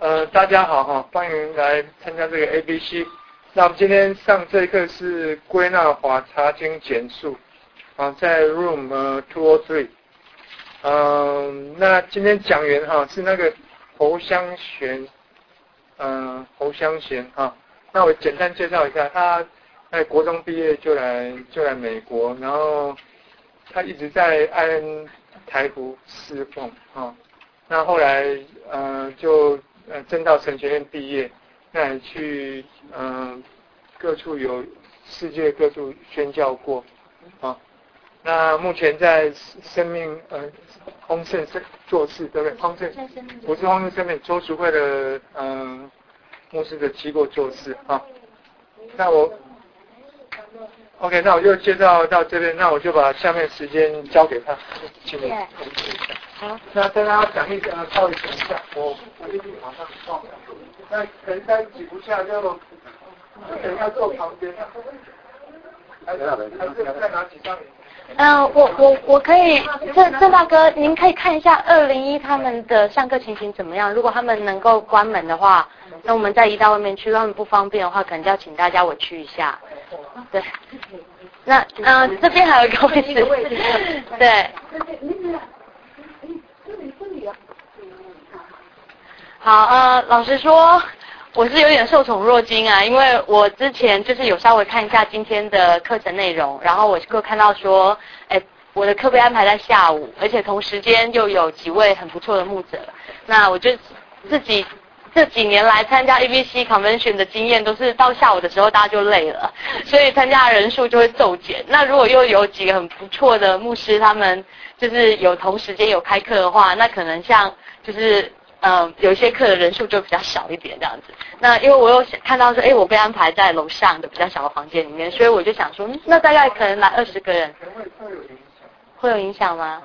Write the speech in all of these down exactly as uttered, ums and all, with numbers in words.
呃，大家好哈，欢迎来参加这个 A B C。那我们今天上这一课是归纳法查经简述，啊，在 Room 呃 two o three。嗯，那今天讲员哈是那个侯湘璇，嗯，侯湘贤哈。那我简单介绍一下，他在国中毕业就来就来美国，然后他一直在爱恩台湖侍奉啊。那后来呃就呃正道神学院毕业，那也去嗯、呃、各处有世界各处宣教过啊。那目前在生命呃丰盛做事，对不对？丰盛不是丰盛生命周淑慧的嗯、呃、牧师的机构做事啊。那我 OK， 那我就介绍到这边，那我就把下面时间交给他，请你。好，那跟大家讲一下，稍微讲一下，我我一定马上报。那可能再挤不下就，等一下坐旁边。还是还是再拿几张？ 嗯、呃，我我我可以，郑郑大哥，您可以看一下二零一他们的上课情形怎么样？如果他们能够关门的话，那我们再移到外面去；如果他们不方便的话，可能就要请大家我去一下。对，那嗯、呃，这边还有一个位置，对。好，呃，老实说，我是有点受宠若惊啊，因为我之前就是有稍微看一下今天的课程内容，然后我就看到说，哎，我的课被安排在下午，而且同时间又有几位很不错的牧者，那我就自己这几年来参加 A B C Convention 的经验都是到下午的时候大家就累了，所以参加的人数就会骤减。那如果又有几个很不错的牧师，他们就是有同时间有开课的话，那可能像就是嗯有一些课的人数就比较少一点这样子。那因为我有看到说，哎，我被安排在楼上的比较小的房间里面，所以我就想说，那大概可能来二十个人，会有影响吗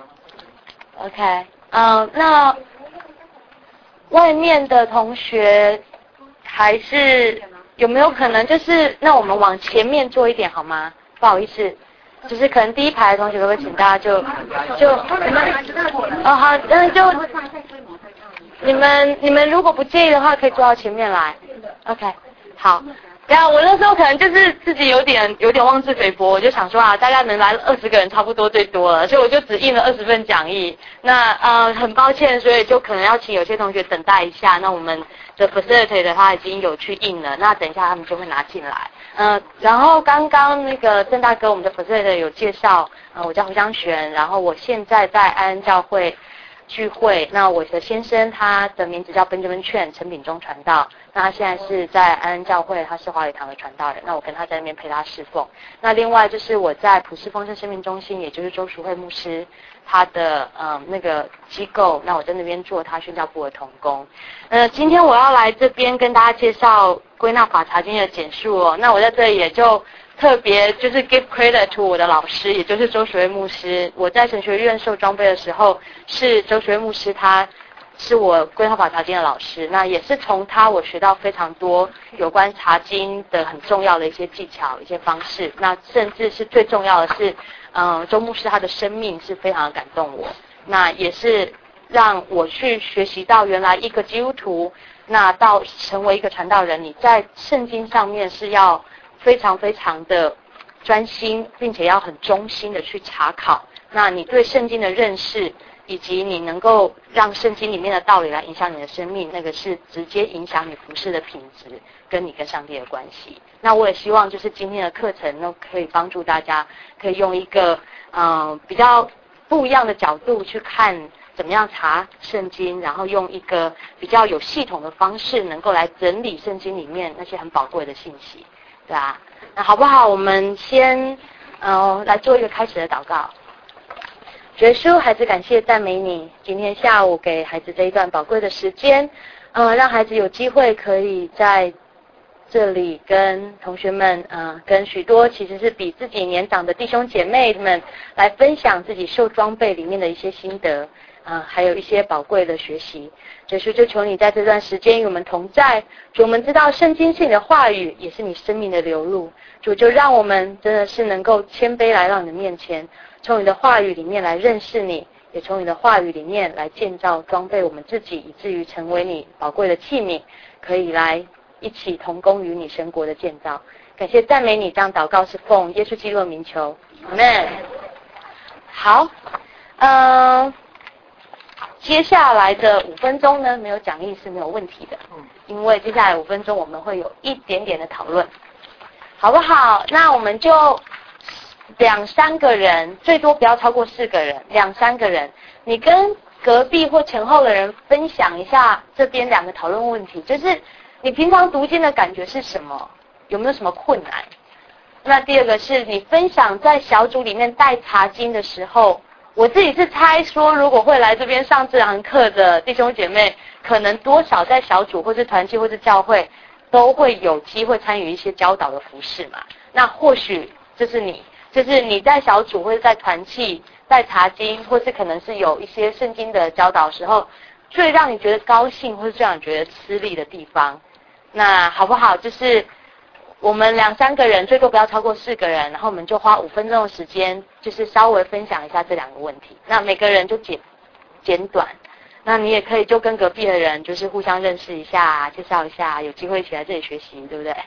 ？OK， 嗯，那外面的同学还是有没有可能就是那我们往前面坐一点好吗？不好意思，就是可能第一排的同学可不可以请大家就就你们哦好，那就你们你们如果不介意的话，可以坐到前面来。OK， 好。对啊，我那时候可能就是自己有点有点妄自菲薄，我就想说啊，大概能来二十个人差不多最多了，所以我就只印了二十份讲义。那呃很抱歉，所以就可能要请有些同学等待一下。那我们的 facilitator 他已经有去印了，那等一下他们就会拿进来。呃，然后刚刚那个郑大哥，我们的 facilitator 有介绍，呃，我叫胡湘璇，然后我现在在安恩教会聚会，那我的先生他的名字叫 Benjamin Chen， 陈炳忠传道，那他现在是在安恩教会，他是华礼堂的传道人，那我跟他在那边陪他侍奉。那另外就是我在普世丰盛生命中心，也就是周淑慧牧师他的嗯那个机构，那我在那边做他宣教部的同工。呃，今天我要来这边跟大家介绍归纳法查经的简述哦，那我在这里也就特别就是 give credit to 我的老师，也就是周淑慧牧师。我在神学院受装备的时候，是周淑慧牧师，他是我归纳法查经的老师。那也是从他我学到非常多有关查经的很重要的一些技巧、一些方式。那甚至是最重要的是，嗯，周牧师他的生命是非常的感动我。那也是让我去学习到原来一个基督徒，那到成为一个传道人，你在圣经上面是要非常非常的专心，并且要很忠心的去查考。那你对圣经的认识，以及你能够让圣经里面的道理来影响你的生命，那个是直接影响你服事的品质，跟你跟上帝的关系。那我也希望就是今天的课程呢，可以帮助大家，可以用一个嗯、呃、比较不一样的角度去看怎么样查圣经，然后用一个比较有系统的方式，能够来整理圣经里面那些很宝贵的信息。对啊，那好不好？我们先呃来做一个开始的祷告。主耶稣，孩子感谢赞美你，今天下午给孩子这一段宝贵的时间，呃，让孩子有机会可以在这里跟同学们，呃，跟许多其实是比自己年长的弟兄姐妹们来分享自己受装备里面的一些心得。啊、呃，还有一些宝贵的学习。耶稣，就求你在这段时间与我们同在。主，我们知道圣经是你的话语，也是你生命的流露。主，就让我们真的是能够谦卑来到你的面前，从你的话语里面来认识你， 也从你的话语里面来建造装备我们自己，以至于成为你宝贵的器皿，可以来一起同工于你神国的建造。感谢赞美你，这样祷告是奉耶稣基督的名求，阿们。好，嗯、呃，接下来的五分钟呢，没有讲义是没有问题的，因为接下来五分钟我们会有一点点的讨论，好不好？那我们就两三个人，最多不要超过四个人，两三个人，你跟隔壁或前后的人分享一下这边两个讨论问题，就是你平常读经的感觉是什么？有没有什么困难？那第二个是你分享在小组里面带查经的时候，我自己是猜说，如果会来这边上这堂课的弟兄姐妹，可能多少在小组或是团契或是教会都会有机会参与一些教导的服事嘛。那或许这是你，就是你在小组或者在团契在查经，或是可能是有一些圣经的教导的时候，最让你觉得高兴或是最让你觉得吃力的地方。那好不好？就是我们两三个人，最多不要超过四个人，然后我们就花五分钟的时间，就是稍微分享一下这两个问题。那每个人就简简短。那你也可以就跟隔壁的人，就是互相认识一下，介绍一下，有机会一起来这里学习，对不对？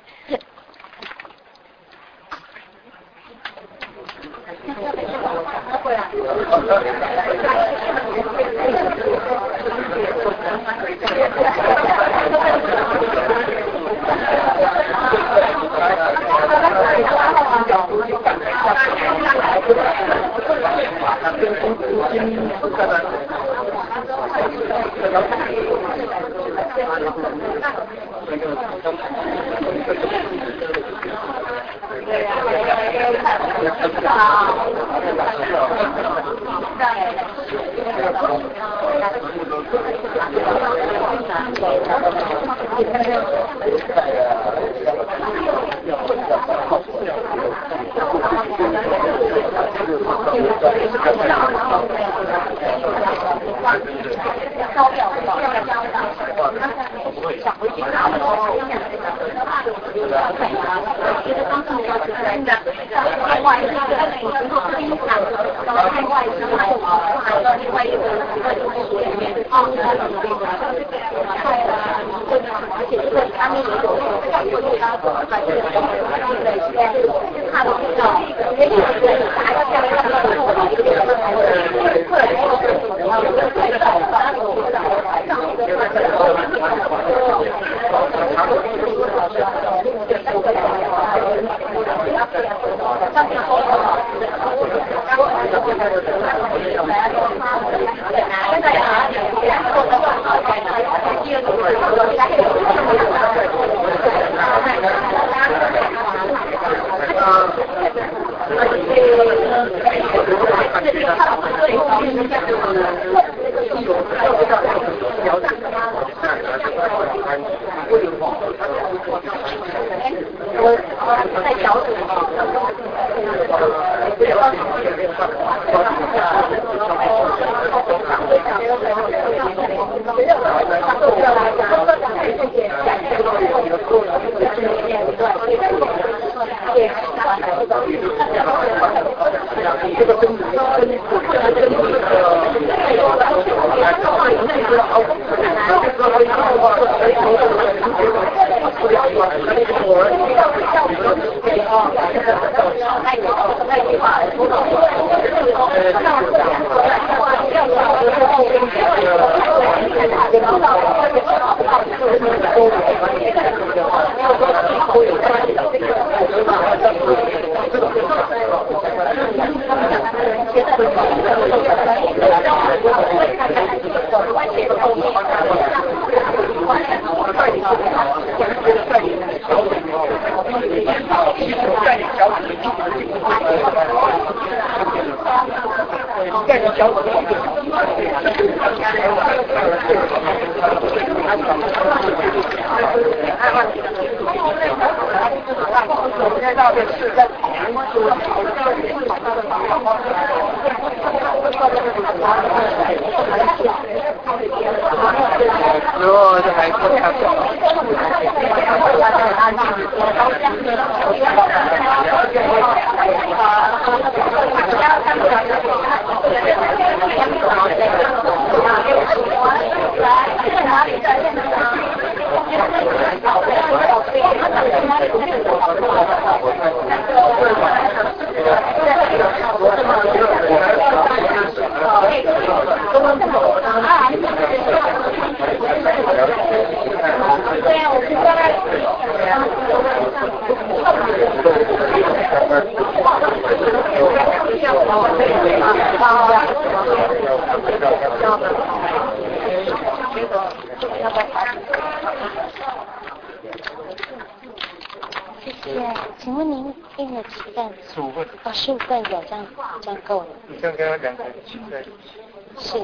谢谢，请问您印了几份？ 十五份。 哦，十五份有，这样这样够了。 你这样跟他两个挤在一起。 是。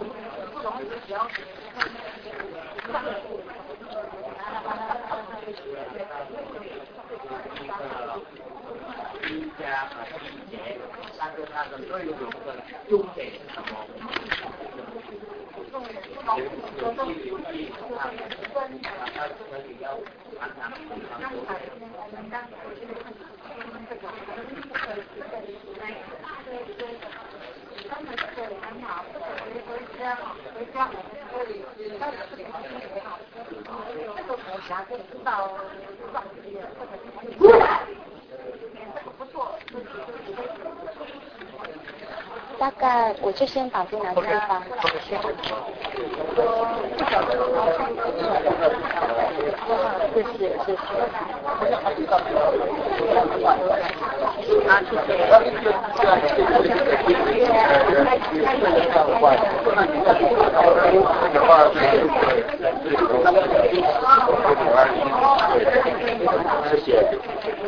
大概我就先把这拿地方。谢谢。谢谢谢谢。啊，谢谢。谢谢。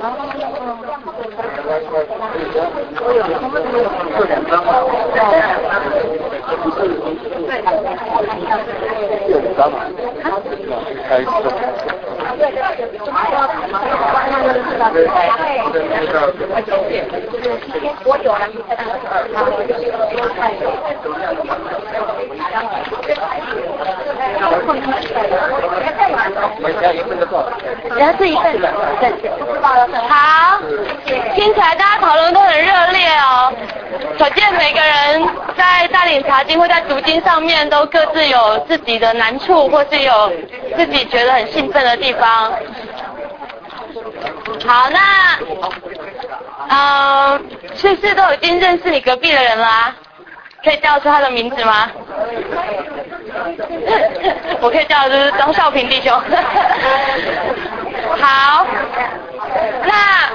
然后这一份，好，听起来大家讨论都很热烈哦。可见每个人在带领查经或在读经上面都各自有自己的难处，或是有自己觉得很兴奋的地方。好，那，呃，是不是都已经认识你隔壁的人啦？可以叫出他的名字吗？我可以叫的就是张少平弟兄。好，那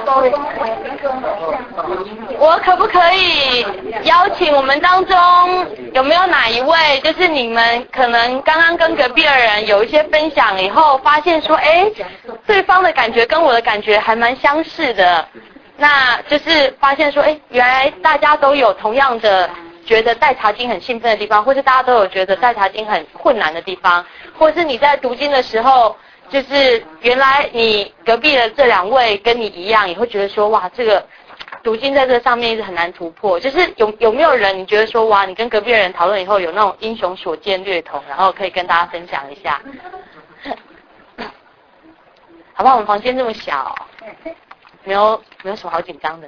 我可不可以邀请我们当中有没有哪一位，就是你们可能刚刚跟隔壁的人有一些分享以后，发现说，哎，对方的感觉跟我的感觉还蛮相似的，那就是发现说，哎，原来大家都有同样的觉得带查经很兴奋的地方，或是大家都有觉得带查经很困难的地方，或是你在读经的时候，就是原来你隔壁的这两位跟你一样，也会觉得说，哇，这个读经在这上面一直很难突破。就是有有没有人你觉得说，哇，你跟隔壁的人讨论以后有那种英雄所见略同，然后可以跟大家分享一下？好不好？我们房间这么小，没有没有什么好紧张的。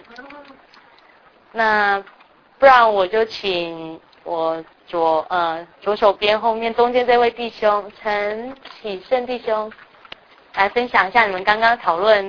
那不然我就请我左呃左手边后面中间这位弟兄陈启胜弟兄来分享一下你们刚刚讨论，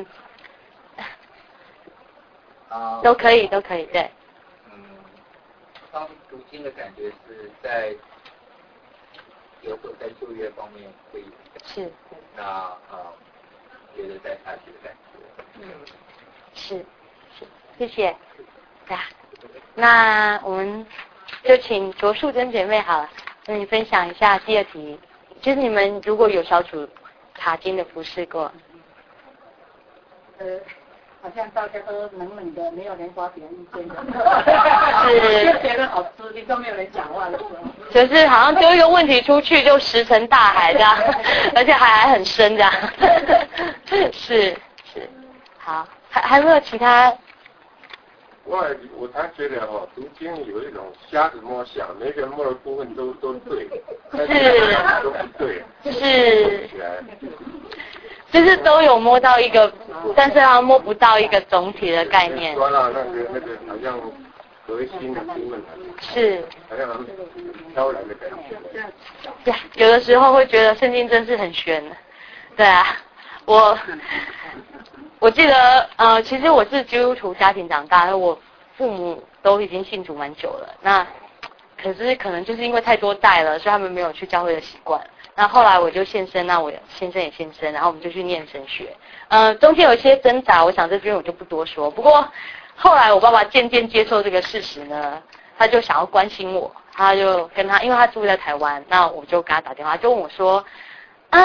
啊， 都可以都可以，对。 嗯，当读经的感觉是在有所在就业方面会有是。 那呃，觉得在下去的感觉。 嗯，是是，谢谢。对啊，那我们就请卓树珍姐妹好了，跟你分享一下第二题，就是你们如果有小组查经的服事过。 呃，好像大家都冷冷的，没有人发表意见的。 是。 就觉得好吃力，都没有人讲话的时候。 就是好像丢一个问题出去就石沉大海这样，而且还还很深这样。是是，好，还还没有其他。 我我才觉得哦，读经有一种瞎子摸象，每个人摸的部分都都对，但是都不对， 是， 起来， 就是都有摸到一个，但是他摸不到一个总体的概念。 抓到那个那个好像核心的部分， 是， 好像飘来的感觉。 呀，有的时候会觉得圣经真是很玄的，对啊，我。我记得，呃，其实我是基督徒家庭长大，我父母都已经信主蛮久了。那可是可能就是因为太多代了，所以他们没有去教会的习惯。那后来我就献身，那我先生也献身，然后我们就去念神学。呃，中间有一些挣扎，我想这边我就不多说。不过后来我爸爸渐渐接受这个事实呢，他就想要关心我，他就跟他，因为他住在台湾，那我就给他打电话，就问我说。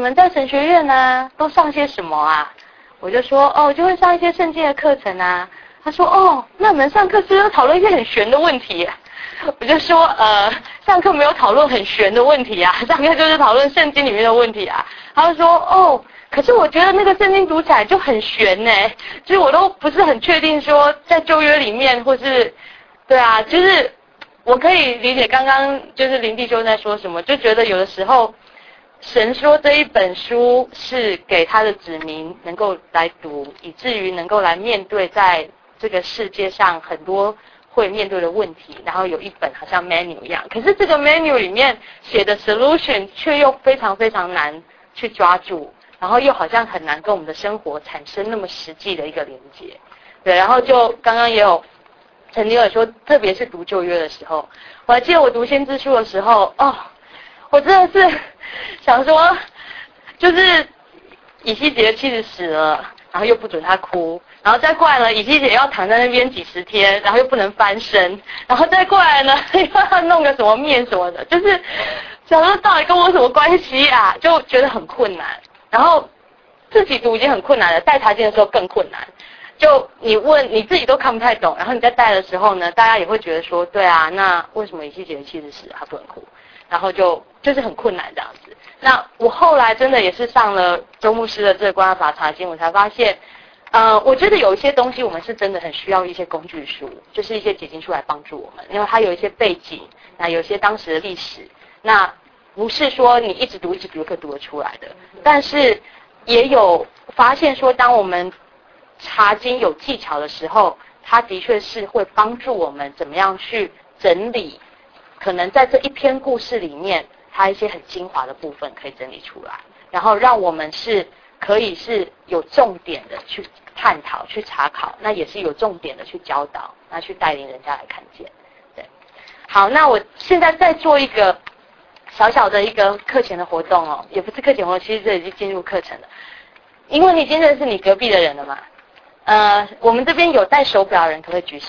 们在神学院呢都上些什么啊？我就说哦，就会上一些圣经的课程啊。他说哦，那我们上课是不是要讨论一些很玄的问题啊？我就说呃，上课没有讨论很玄的问题啊，上课就是讨论圣经里面的问题啊。他就说哦，可是我觉得那个圣经读起来就很玄呢，就是我都不是很确定说在旧约里面或是对啊，就是我可以理解刚刚就是林弟兄在说什么，就觉得有的时候神说这一本书是给他的子民能够来读，以至于能够来面对在这个世界上很多会面对的问题，然后有一本好像 menu 一样，可是这个 menu 里面写的 solution 却又非常非常难去抓住，然后又好像很难跟我们的生活产生那么实际的一个连接。对，然后就刚刚也有曾经有说，特别是读旧约的时候，我还记得我读先知书的时候，哦，我真的是想说，就是以西结妻子死了，然后又不准他哭，然后再过来呢，以西结要躺在那边几十天，然后又不能翻身，然后再过来呢，又要弄个什么面什么的，就是想说到底跟我什么关系啊？就觉得很困难，然后自己读已经很困难了，带查经的时候更困难。就你问你自己都看不太懂，然后你在带的时候呢，大家也会觉得说，对啊，那为什么以西结的妻子死了他不能哭？然后就就是很困难这样子。那我后来真的也是上了周牧师的这个关于法查经，我才发现，呃，我觉得有一些东西我们是真的很需要一些工具书，就是一些解经书来帮助我们，因为它有一些背景，那有一些当时的历史，那不是说你一直读一直读可读得出来的，但是也有发现说，当我们查经有技巧的时候，它的确是会帮助我们怎么样去整理，可能在这一篇故事里面，它一些很精华的部分可以整理出来，然后让我们是可以是有重点的去探讨、去查考，那也是有重点的去教导，那去带领人家来看见。对，好，那我现在再做一个小小的一个课前的活动哦，也不是课前活动，其实这已经进入课程了，因为你已经认识你隔壁的人了嘛。呃，我们这边有戴手表的人，可不可以举手？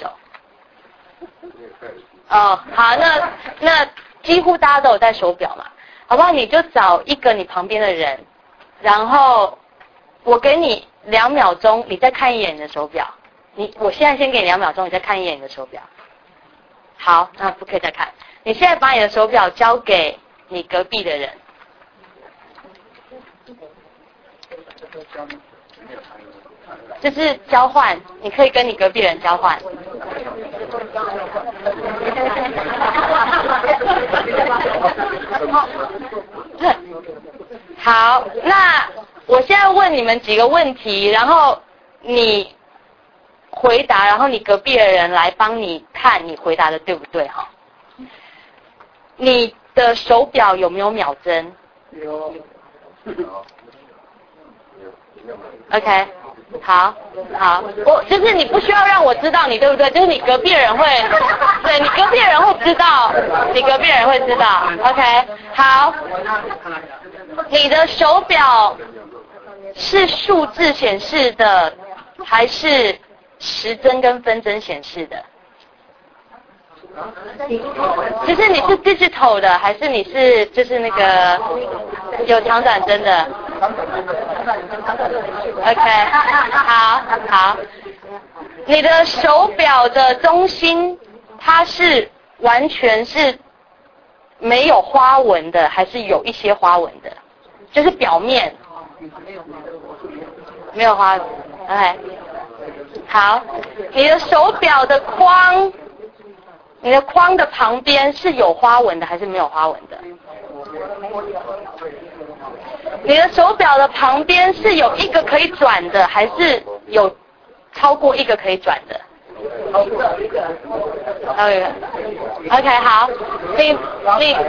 哦，好，那那几乎大家都有戴手表嘛，好不好？你就找一个你旁边的人，然后我给你两秒钟，你再看一眼你的手表。你，我现在先给你两秒钟，你再看一眼你的手表。好，那不可以再看。你现在把你的手表交给你隔壁的人。就是交换，你可以跟你隔壁人交换。好，那我现在问你们几个问题，然后你回答，然后你隔壁的人来帮你看你回答的对不对哈？你的手表有没有秒针？ 有。 OK。好，好，我就是你不需要让我知道你对不对，就是你隔壁的人会，对你隔壁的人会知道，你隔壁的人会知道 ，OK， 好，你的手表是数字显示的，还是时针跟分针显示的？就是你是 digital 的，还是你是就是那个有长短针的 ？OK， 好，好。你的手表的中心，它是完全是没有花纹的，还是有一些花纹的？就是表面没有花纹。OK， 好。你的手表的框。你的框的旁边是有花纹的还是没有花纹的？你的手表的旁边是有一个可以转的，还是有超过一个可以转的？OK， OK， 好，你你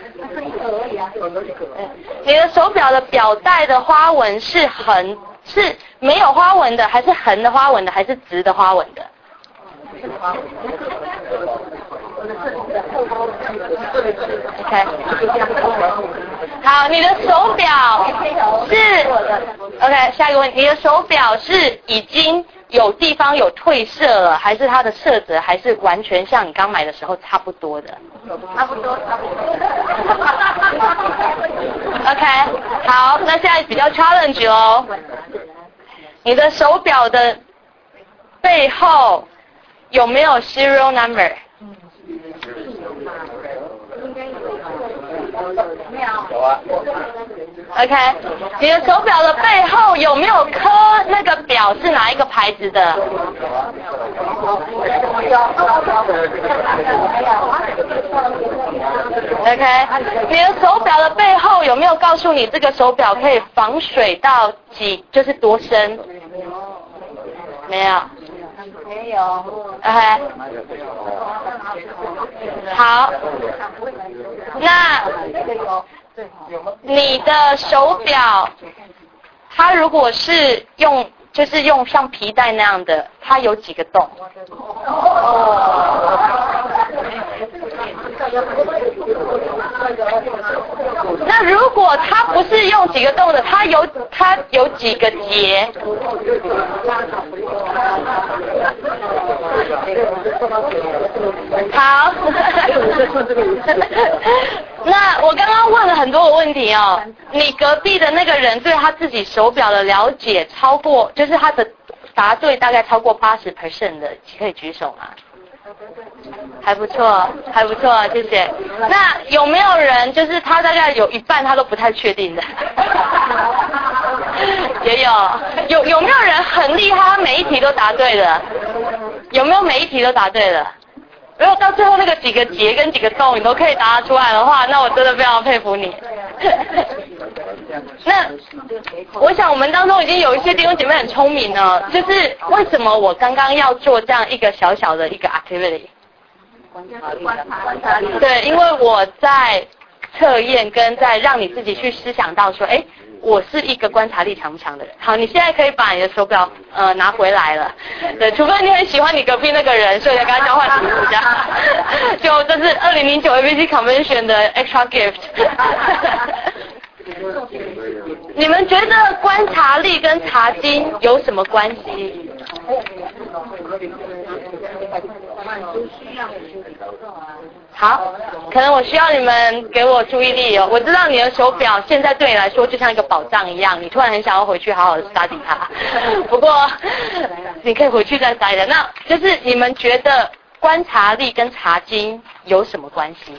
你的手表的表带的花纹是横，是没有花纹的，还是横的花纹的，还是直的花纹的？OK， 好，你的手表是 OK， 下一个问题，你的手表是已经有地方有褪色了，还是它的色泽还是完全像你刚买的时候差不多的？差不多，差不多。OK， 好，那现在比较 challenge 哦。你的手表的背后有没有 serial number？ 有啊。 OK， 你的手表的背后有没有刻那个表是哪一个牌子的？ OK， 你的手表的背后有没有告诉你这个手表可以防水到几，就是多深？没有。 没有。 OK， 好，那你的手表，它如果是用，就是用像皮带那样的，它有几个洞？那如果它不是用几个洞的，它有它有几个结？好，那我刚刚问了很多个问题哦，你隔壁的那个人对他自己手表的了解超过，就是他的答对大概超过 百分之八十 的，可以举手吗？还不错，还不错，谢谢。那有没有人就是他大概有一半他都不太确定的？也有，有有没有人很厉害，他每一题都答对的？有没有每一题都答对的？如果到最后那个几个结跟几个洞你都可以答得出来的话，那我真的非常佩服你。那我想我们当中已经有一些弟兄姐妹很聪明呢，就是为什么我刚刚要做这样一个小小的一个 activity？ 对，因为我在测验跟在让你自己去思想到说，哎，我是一个观察力强不强的人。好，你现在可以把你的手表呃拿回来了。对，除非你很喜欢你隔壁那个人，所以才跟他交换礼物这样。就这是二零零九 A B C Convention 的 extra gift。你们觉得观察力跟查经有什么关系？好，可能我需要你们给我注意力哦。我知道你的手表现在对你来说就像一个宝藏一样，你突然很想要回去好好的 study 它。不过你可以回去再 study 的。那就是你们觉得观察力跟查经有什么关系？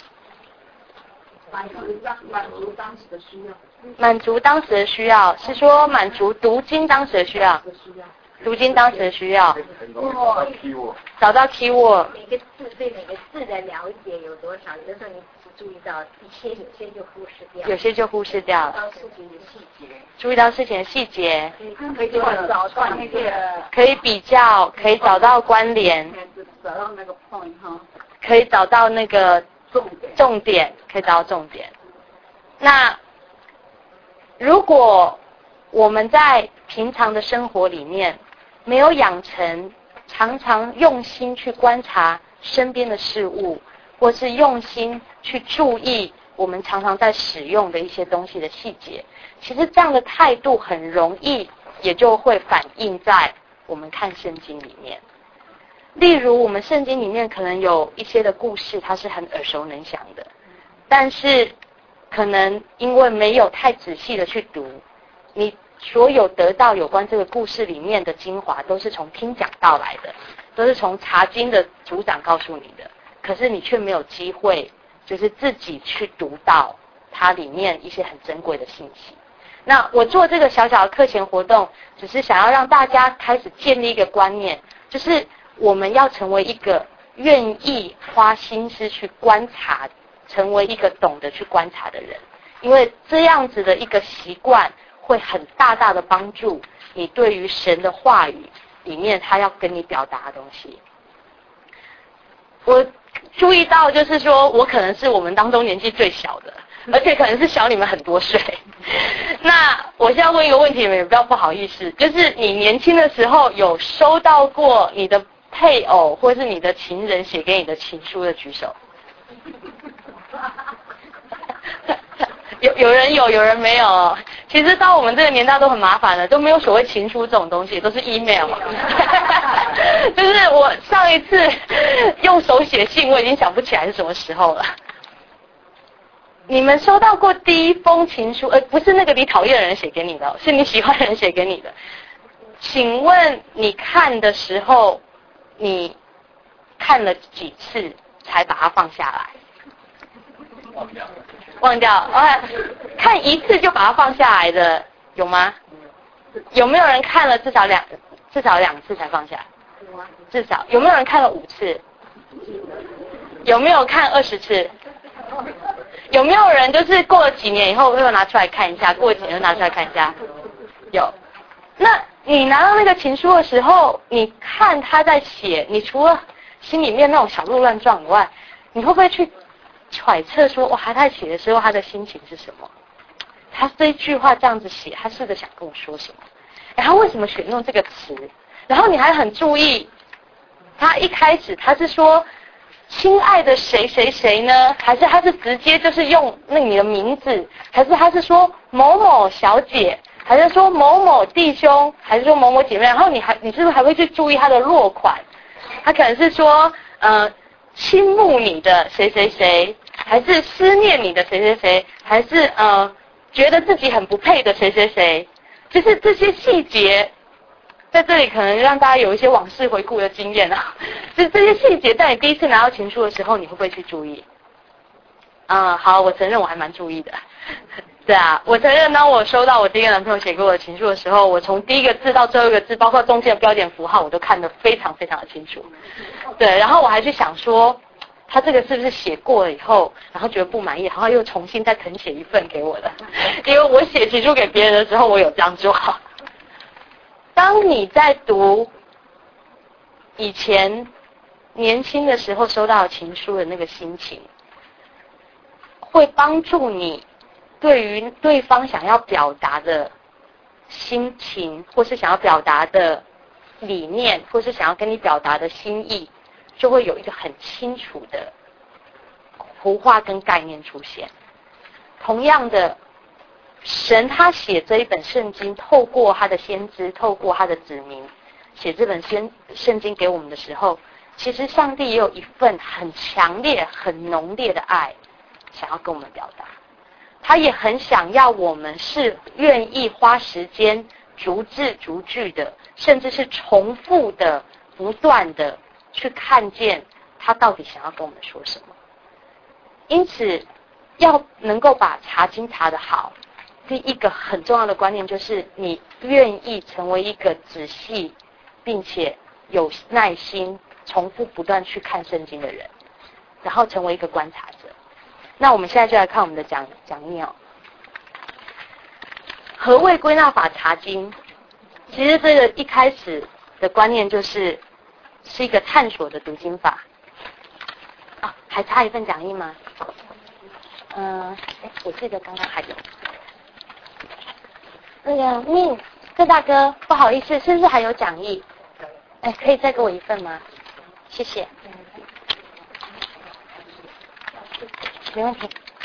满足当满足当时的需要。 满足当时的需要，是说满足读经当时的需要。读经当时的需要。找到 keyword。 每个字对每个字的了解有多少？有的时候你只注意到一些，有些就忽视掉。 有些就忽视掉了。 注意到事情的细节。 注意到事情的细节。 可以找到那个。 可以比较，可以找到关联。 找到那个 point 哈。 可以找到那个重点，重点可以找到重点。那如果我们在平常的生活里面没有养成常常用心去观察身边的事物，或是用心去注意我们常常在使用的一些东西的细节，其实这样的态度很容易也就会反映在我们看圣经里面。例如我们圣经里面可能有一些的故事它是很耳熟能详的，但是可能因为没有太仔细的去读，你所有得到有关这个故事里面的精华都是从听讲道来的，都是从查经的组长告诉你的，可是你却没有机会就是自己去读到它里面一些很珍贵的信息。那我做这个小小的课前活动只是想要让大家开始建立一个观念，就是我们要成为一个愿意花心思去观察，成为一个懂得去观察的人，因为这样子的一个习惯会很大大的帮助你对于神的话语里面他要跟你表达的东西。我注意到就是说我可能是我们当中年纪最小的，而且可能是小你们很多岁。那我现在问一个问题，你们也不要不好意思，就是你年轻的时候有收到过你的配偶或是你的情人写给你的情书的举手。有有人有，有人没有。其实到我们这个年代都很麻烦了，都没有所谓情书这种东西，都是 email。就是我上一次用手写信，我已经想不起来是什么时候了。 你们收到过第一封情书，呃，不是那个你讨厌的人写给你的，是你喜欢的人写给你的。请问你看的时候，你看了几次才把它放下来？ 忘掉。 忘掉，啊，看一次就把它放下来的有吗？有没有人看了至少两至少两次才放下？至少有没有人看了五次？有没有看二十次？有没有人就是过了几年以后又拿出来看一下，过了几年又拿出来看一下？有。那你拿到那个情书的时候，你看他在写，你除了心里面那种小鹿乱撞以外，你会不会去揣测说，哇，他在写的时候他的心情是什么？他这一句话这样子写，他试着想跟我说什么？然后为什么选用这个词？然后你还很注意，他一开始他是说亲爱的谁谁谁呢？还是他是直接就是用那你的名字？还是他是说某某小姐？还是说某某弟兄？还是说某某姐妹？然后你还你是不是还会去注意他的落款？他可能是说呃倾慕你的谁谁谁，还是思念你的谁谁谁，还是呃觉得自己很不配的谁谁谁？就是这些细节，在这里可能让大家有一些往事回顾的经验啊。就是这些细节，在你第一次拿到情书的时候，你会不会去注意？嗯，好，我承认我还蛮注意的。对啊，我承认当我收到我第一个男朋友写给我的情书的时候，我从第一个字到最后一个字，包括中间的标点符号，我都看得非常非常的清楚。对，然后我还去想说，他这个是不是写过了以后，然后觉得不满意，然后又重新再誊写一份给我的？因为我写情书给别人的时候，我有这样做。当你在读以前年轻的时候收到情书的那个心情，会帮助你对于对方想要表达的心情，或是想要表达的理念，或是想要跟你表达的心意，就会有一个很清楚的图画跟概念出现。同样的，神他写这一本圣经，透过他的先知，透过他的子民写这本先圣经给我们的时候，其实上帝也有一份很强烈很浓烈的爱想要跟我们表达。他也很想要我们是愿意花时间逐字逐句的，甚至是重复的不断的去看见他到底想要跟我们说什么。因此要能够把查经查得好，第一个很重要的观念就是你愿意成为一个仔细并且有耐心重复不断去看圣经的人，然后成为一个观察者。那我们现在就来看我们的讲讲义哦。何谓归纳法查经？其实这个一开始的观念就是是一个探索的读经法。啊，还差一份讲义吗？嗯、呃，我记得刚刚还有。那个命郑大哥，不好意思，是不是还有讲义？哎，可以再给我一份吗？谢谢。没问题。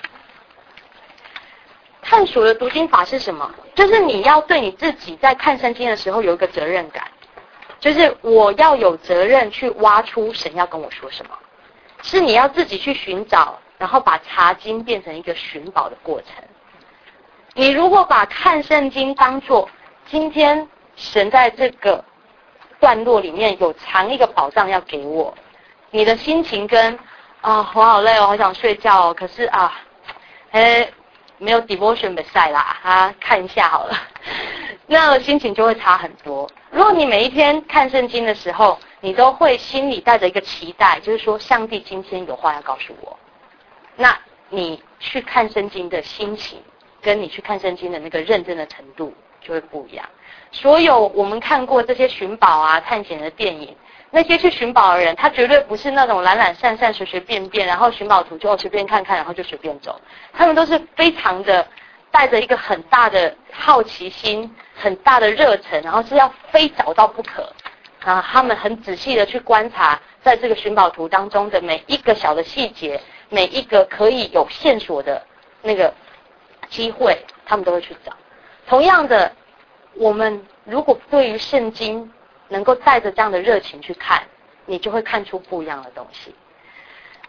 探索的读经法是什么？就是你要对你自己在看圣经的时候有一个责任感，就是我要有责任去挖出神要跟我说什么，是你要自己去寻找，然后把查经变成一个寻宝的过程。你如果把看圣经当作今天神在这个段落里面有藏一个宝藏要给我，你的心情跟啊、哦、我好累哦，好想睡觉哦，可是啊，哎没有 devotion 比赛啦，啊看一下好了，那个心情就会差很多。如果你每一天看圣经的时候，你都会心里带着一个期待，就是说上帝今天有话要告诉我，那你去看圣经的心情跟你去看圣经的那个认真的程度就会不一样。所有我们看过这些寻宝啊探险的电影，那些去寻宝的人，他绝对不是那种懒懒散散随随便便，然后寻宝图就随便看看然后就随便走，他们都是非常的带着一个很大的好奇心，很大的热忱，然后是要非找到不可啊！他们很仔细的去观察在这个寻宝图当中的每一个小的细节，每一个可以有线索的那个机会，他们都会去找。同样的，我们如果对于圣经能够带着这样的热情去看，你就会看出不一样的东西。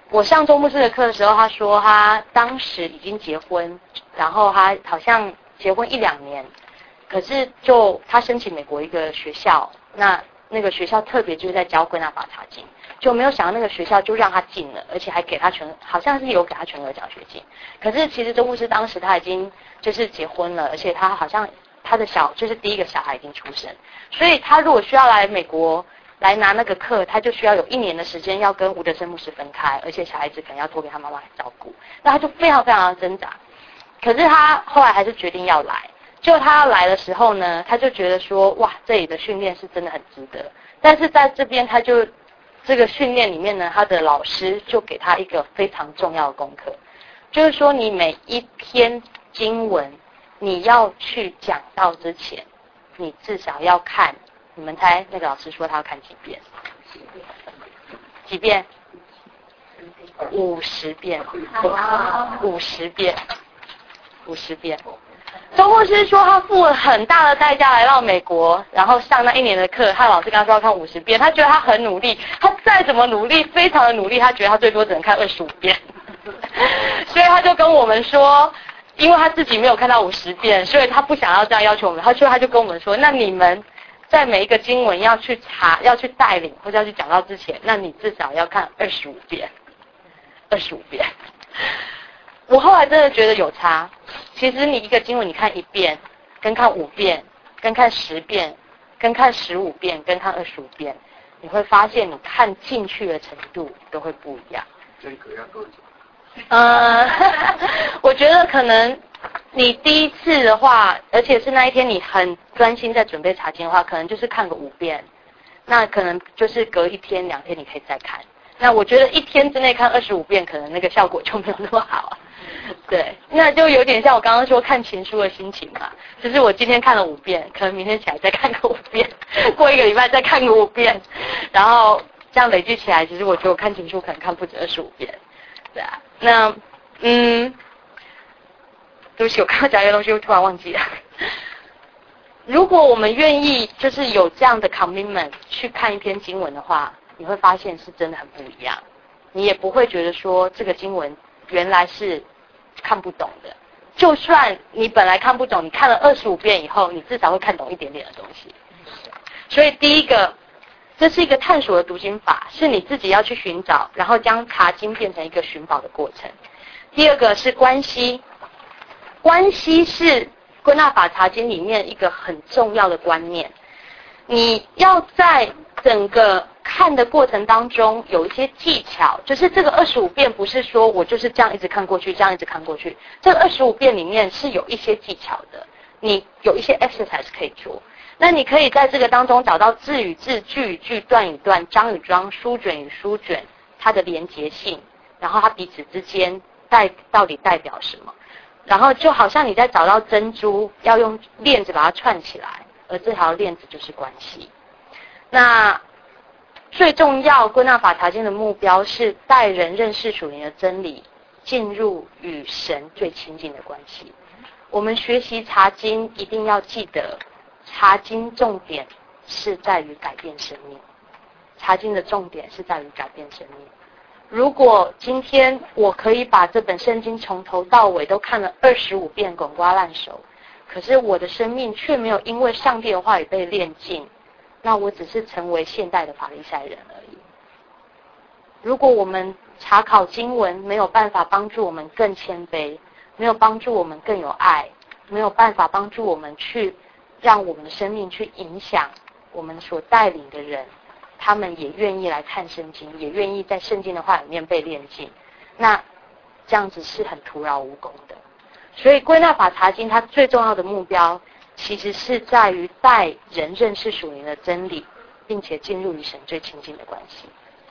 我上周牧师的课的时候，他说他当时已经结婚，然后他好像结婚一两年，可是就他申请美国一个学校，那那个学校特别就是在教归纳法查经，就没有想到那个学校就让他进了，而且还给他全，好像是有给他全额奖学金。可是其实周牧师当时他已经就是结婚了，而且他好像他的小就是第一个小孩已经出生，所以他如果需要来美国来拿那个课，他就需要有一年的时间要跟吴德生牧师分开，而且小孩子可能要托给他妈妈来照顾，那他就非常非常的挣扎。可是他后来还是决定要来，就他要来的时候呢，他就觉得说，哇，这里的训练是真的很值得。但是在这边他就这个训练里面呢，他的老师就给他一个非常重要的功课，就是说你每一篇经文你要去讲道之前，你至少要看，你们猜那个老师说他要看几遍？几遍？五十遍，五十遍，五十遍。周牧师说他付了很大的代价来到美国，然后上那一年的课，他老师跟他说要看五十遍，他觉得他很努力，他再怎么努力，非常的努力，他觉得他最多只能看二十五遍，所以他就跟我们说，因为他自己没有看到五十遍，所以他不想要这样要求我们，他说他就跟我们说，那你们在每一个经文要去查、要去带领或者要去讲到之前，那你至少要看二十五遍，二十五遍。我后来真的觉得有差。其实你一个经文你看一遍，跟看五遍，跟看十遍，跟看十五遍，跟看二十五遍，你会发现你看进去的程度都会不一样。 这个要多久？ 呃，我觉得可能你第一次的话，而且是那一天你很专心在准备查经的话，可能就是看个五遍，那可能就是隔一天两天你可以再看。那我觉得一天之内看二十五遍，可能那个效果就没有那么好。对，那就有点像我刚刚说看情书的心情嘛，就是我今天看了五遍，可能明天起来再看个五遍，过一个礼拜再看个五遍，然后这样累积起来，其实我觉得我看情书可能看不止二十五遍。对啊，那嗯，对不起，我刚刚讲一个东西，我突然忘记了。如果我们愿意就是有这样的 commitment 去看一篇经文的话，你会发现是真的很不一样，你也不会觉得说这个经文原来是看不懂的。就算你本来看不懂，你看了二十五遍以后，你至少会看懂一点点的东西。所以第一个，这是一个探索的读经法，是你自己要去寻找，然后将查经变成一个寻宝的过程。第二个是关系，关系是归纳法查经里面一个很重要的观念。你要在整个看的过程当中有一些技巧，就是这个二十五遍不是说我就是这样一直看过去，这样一直看过去。这个二十五遍里面是有一些技巧的，你有一些 exercise 可以做。那你可以在这个当中找到字与字、句与句、段与段、章与章、书卷与书卷它的连结性，然后它彼此之间代到底代表什么。然后就好像你在找到珍珠，要用链子把它串起来，而这条链子就是关系。那最重要归纳法查经的目标是带人认识属灵的真理，进入与神最亲近的关系。我们学习查经一定要记得，查经重点是在于改变生命，查经的重点是在于改变生命。如果今天我可以把这本圣经从头到尾都看了二十五遍滚瓜烂熟，可是我的生命却没有因为上帝的话语被炼净，那我只是成为现代的法利赛人而已。如果我们查考经文没有办法帮助我们更谦卑，没有帮助我们更有爱，没有办法帮助我们去让我们的生命去影响我们所带领的人，他们也愿意来看圣经，也愿意在圣经的话里面被炼净，那这样子是很徒劳无功的。所以归纳法查经它最重要的目标其实是在于带人认识属灵的真理，并且进入与神最亲近的关系。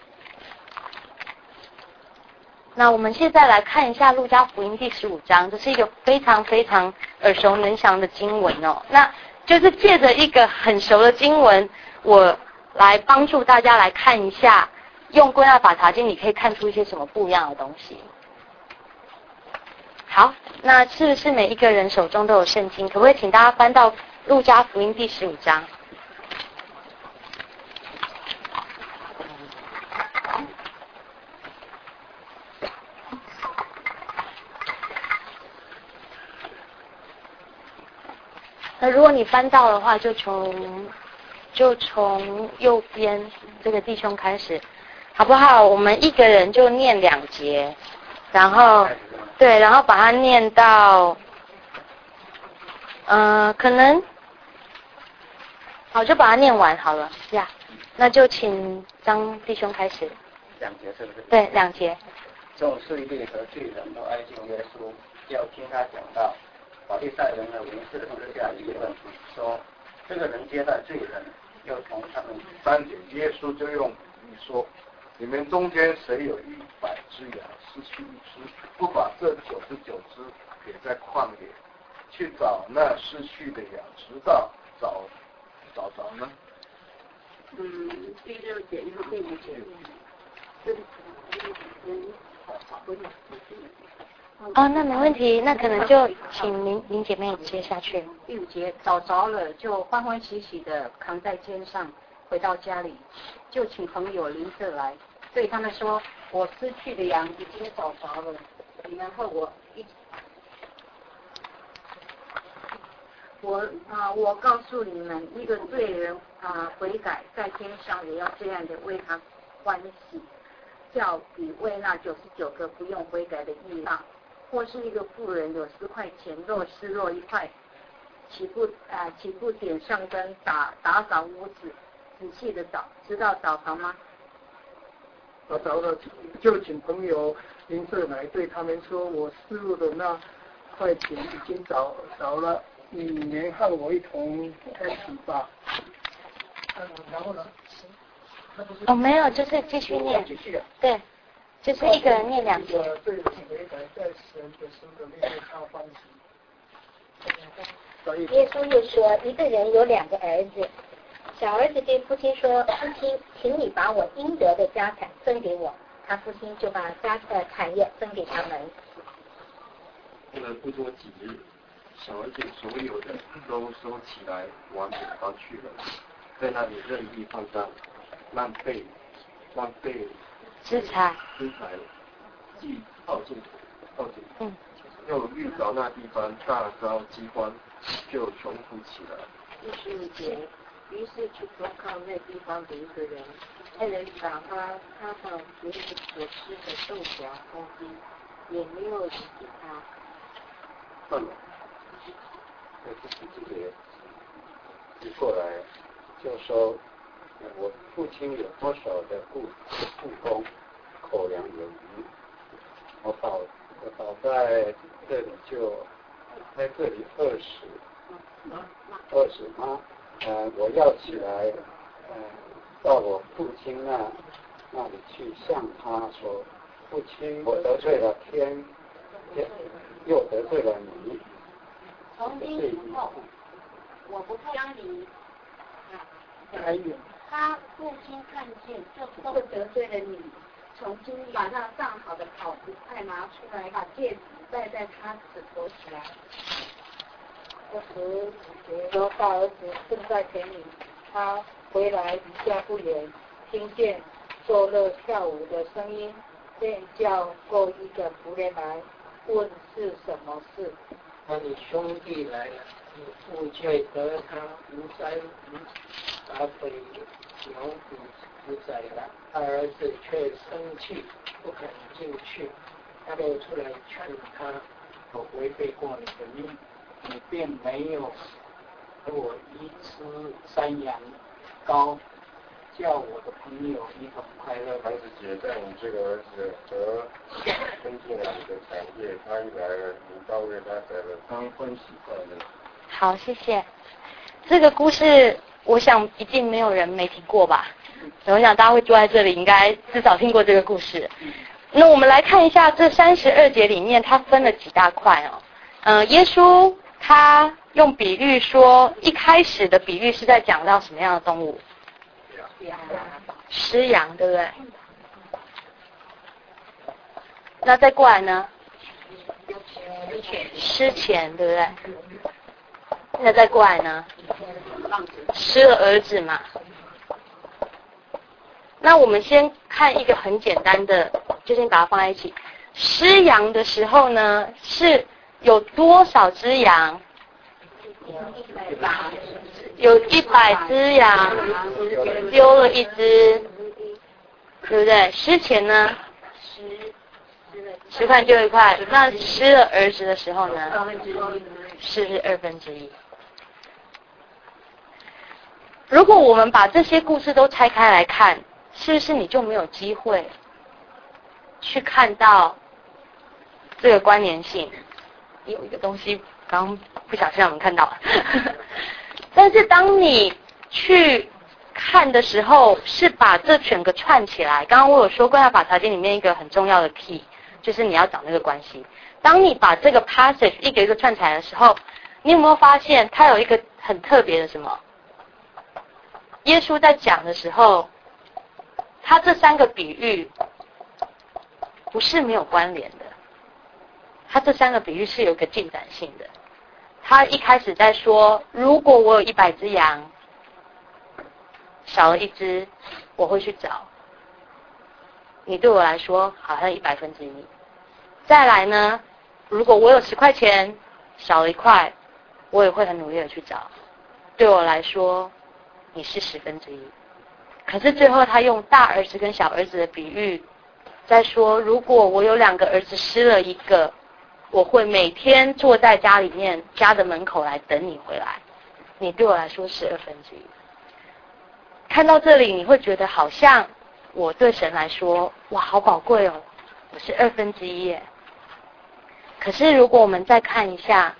那我们现在来看一下路加福音第十五章，这是一个非常非常耳熟能详的经文哦。那就是借着一个很熟的经文，我来帮助大家来看一下，用归纳法查经你可以看出一些什么不一样的东西。好，那是不是每一个人手中都有圣经？可不可以请大家翻到路加福音第十五章？ 那如果你翻到的话，就从就从右边这个弟兄开始，好不好？我们一个人就念两节，然后对，然后把它念到，呃，可能好就把它念完好了呀。那就请张弟兄开始。 两节是不是？ 对，两节。 众税吏和罪人都挨近耶稣，要听他讲道。法利赛人的文士私下议论说，这个人接待罪人，又从他们三节，耶稣就用比喻说，你们中间谁有一百只羊，失去一只，不把这九十九只撇在旷野，去找那失去的羊，直到找找着呢？ 嗯，第六节和第五节，这里可能跟不一样。 哦，那没问题，那可能就请林林姐妹接下去。 第五节找着了，就欢欢喜喜的扛在肩上，回到家里，就请朋友邻舍来，对他们说：“我失去的羊已经找着了，你们和我一起。”我啊，我告诉你们，一个罪人啊悔改，在天上也要这样的为他欢喜，叫比为那九十九个不用悔改的义大。或是一个妇人有十块钱，若失落一块，岂不啊岂不点上灯，打打扫屋子，仔细的找，直到找着吗？ 找着了，就请朋友邻舍来，对他们说：“我失落的那块钱已经找着了，你们和我一同开始吧。”嗯，然后呢？ 哦，没有，就是继续念。 继续。 对。就是一个人念两节。 对人悔改，在神的手里面他欢喜。 耶稣又说，一个人有两个儿子，小儿子对父亲说：“父亲，请你把我应得的家产分给我。”他父亲就把家呃产业分给他们。 过了不多几日，小儿子所有的都收起来往远方去了，在那里任意放荡，浪费浪费。 资财， 资财，既耗尽，耗尽， 嗯， 又遇着那地方大遭饥荒，就穷苦起来。 第十五节，于是去投靠那地方的一个人，那人打发他到别人所吃的豆荚公鸡，也没有理他。 算了，在第十几节一过来就说。我父亲有多少的故故宫，口粮有余，我倒我倒在这里就在这里饿死，饿死吗？呃，我要起来，呃，到我父亲那那里去向他说，父亲，我得罪了天，天又得罪了你。 从今以后，我不将你还有。 他父亲看见，就都得罪了你。从今把那上好的袍子再拿出来，把戒指戴在他指头上。这时，罗大儿子正在田里，他回来离家不远，听见奏乐跳舞的声音，便叫够一个仆人来，问是什么事。 那你兄弟来了，你父却得他无灾无打鬼。牛犊不宰了，他儿子却生气，不肯进去。他就出来劝他：“我违背过你的命，你并没有给我一只山羊羔，叫我的朋友一同快乐。” 孩子姐在你这个儿子得分进了你的产业，他一来了，你倒为他得了当欢喜快乐。 好，谢谢。这个故事。我想一定没有人没听过吧？我想大家会坐在这里，应该至少听过这个故事。那我们来看一下这三十二节里面，它分了几大块哦。嗯、呃，耶稣他用比喻说，一开始的比喻是在讲到什么样的动物？狮羊，对不对？那再过来呢？狮钱，对不对？那再过来呢？失了儿子嘛。那我们先看一个很简单的，就先把它放在一起。失羊的时候呢，是有多少只羊？ 有一百只羊，丢了一只，对不对？失钱呢？十块丢一块。那失了儿子的时候呢？是不是二分之一？如果我们把这些故事都拆开来看，是不是你就没有机会去看到这个关联性？有一个东西刚刚不小心让我们看到了但是当你去看的时候，是把这整个串起来。刚刚我有说《归纳法查经》里面一个很重要的 key， 就是你要找那个关系。当你把这个 passage 一个一个串起来的时候，你有没有发现它有一个很特别的什么？耶稣在讲的时候，他这三个比喻不是没有关联的，他这三个比喻是有一个进展性的。他一开始在说，如果我有一百只羊，少了一只，我会去找。你对我来说好像一百分之一。再来呢，如果我有十块钱，少了一块，我也会很努力的去找。对我来说，你是十分之一。可是最后他用大儿子跟小儿子的比喻，在说，如果我有两个儿子失了一个，我会每天坐在家里面家的门口来等你回来，你对我来说是二分之一。看到这里，你会觉得好像我对神来说，哇，好宝贵哦，我是二分之一耶。可是如果我们再看一下，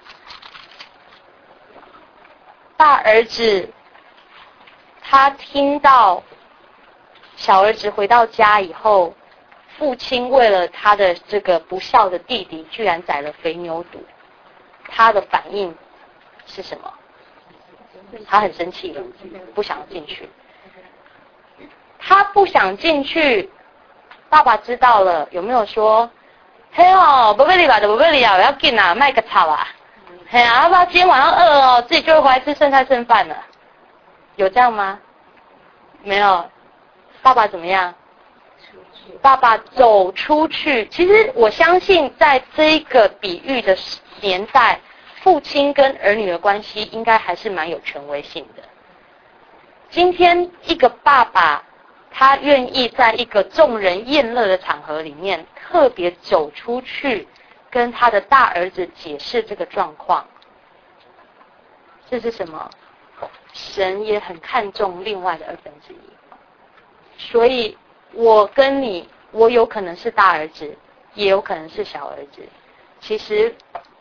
大儿子他听到小儿子回到家以后，父亲为了他的这个不孝的弟弟居然宰了肥牛犊，他的反应是什么？他很生气了，不想进去。他不想进去，爸爸知道了，有没有说，嘿哦，不贝利吧的不贝利啊，我要进啊，卖个草啊，嘿啊，要不要今天晚上饿哦，自己就会回来吃剩菜剩饭了？有这样吗？没有。爸爸怎么样？爸爸走出去。其实我相信，在这个比喻的年代，父亲跟儿女的关系应该还是蛮有权威性的。今天一个爸爸，他愿意在一个众人宴乐的场合里面，特别走出去，跟他的大儿子解释这个状况，这是什么？神也很看重另外的二分之一。所以我跟你，我有可能是大儿子，也有可能是小儿子，其实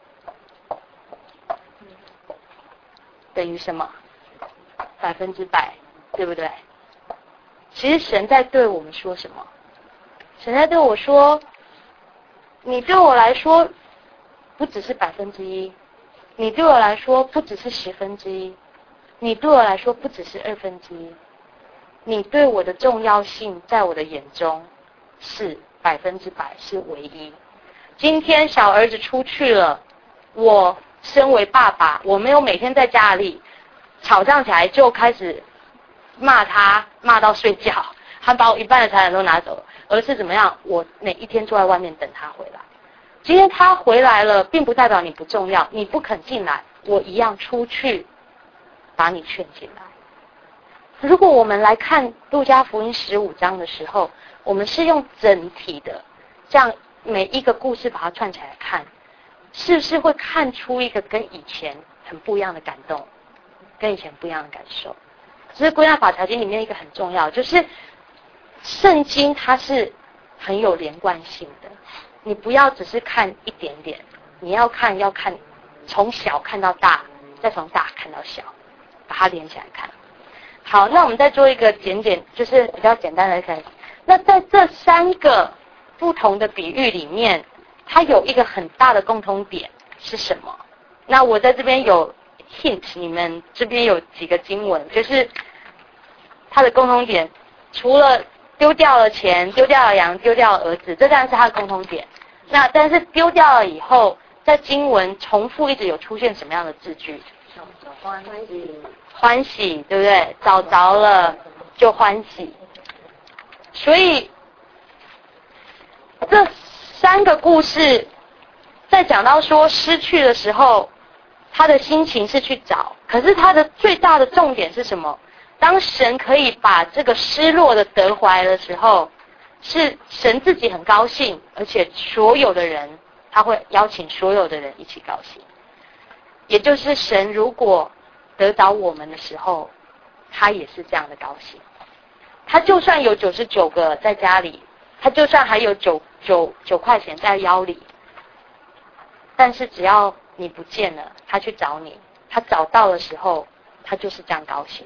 等于什么？百分之百，对不对？其实神在对我们说什么？神在对我说，你对我来说不只是百分之一，你对我来说不只是十分之一，你对我来说不只是二分之一，你对我的重要性在我的眼中是百分之百，是唯一。今天小儿子出去了，我身为爸爸，我没有每天在家里吵仗起来就开始骂他，骂到睡觉，还把我一半的财产都拿走了，而是怎么样？我每一天坐在外面等他回来。今天他回来了，并不代表你不重要，你不肯进来，我一样出去把你劝进来。如果我们来看路加福音十五章的时候，我们是用整体的这样每一个故事把它串起来看，是不是会看出一个跟以前很不一样的感动，跟以前不一样的感受？这是归纳法查经里面一个很重要，就是圣经它是很有连贯性的，你不要只是看一点点，你要看要看从小看到大，再从大看到小，把它连起来看。好，那我们再做一个简简，就是比较简单的看。那在这三个不同的比喻里面，它有一个很大的共通点是什么？那我在这边有 hint， 你们这边有几个经文，就是它的共通点，除了丢掉了钱、丢掉了羊、丢掉了儿子，这当然是它的共通点。那但是丢掉了以后，在经文重复一直有出现什么样的字句？ 欢喜， 欢喜，对不对？找着了就欢喜。所以这三个故事在讲到说失去的时候， 他的心情是去找，可是他的最大的重点是什么？当神可以把这个失落的得回来的时候，是神自己很高兴，而且所有的人，他会邀请所有的人一起高兴。也就是神如果得着我们的时候，他也是这样的高兴。他就算有九十九个在家里，他就算还有九九九块钱在腰里，但是只要你不见了，他去找你，他找到的时候，他就是这样高兴。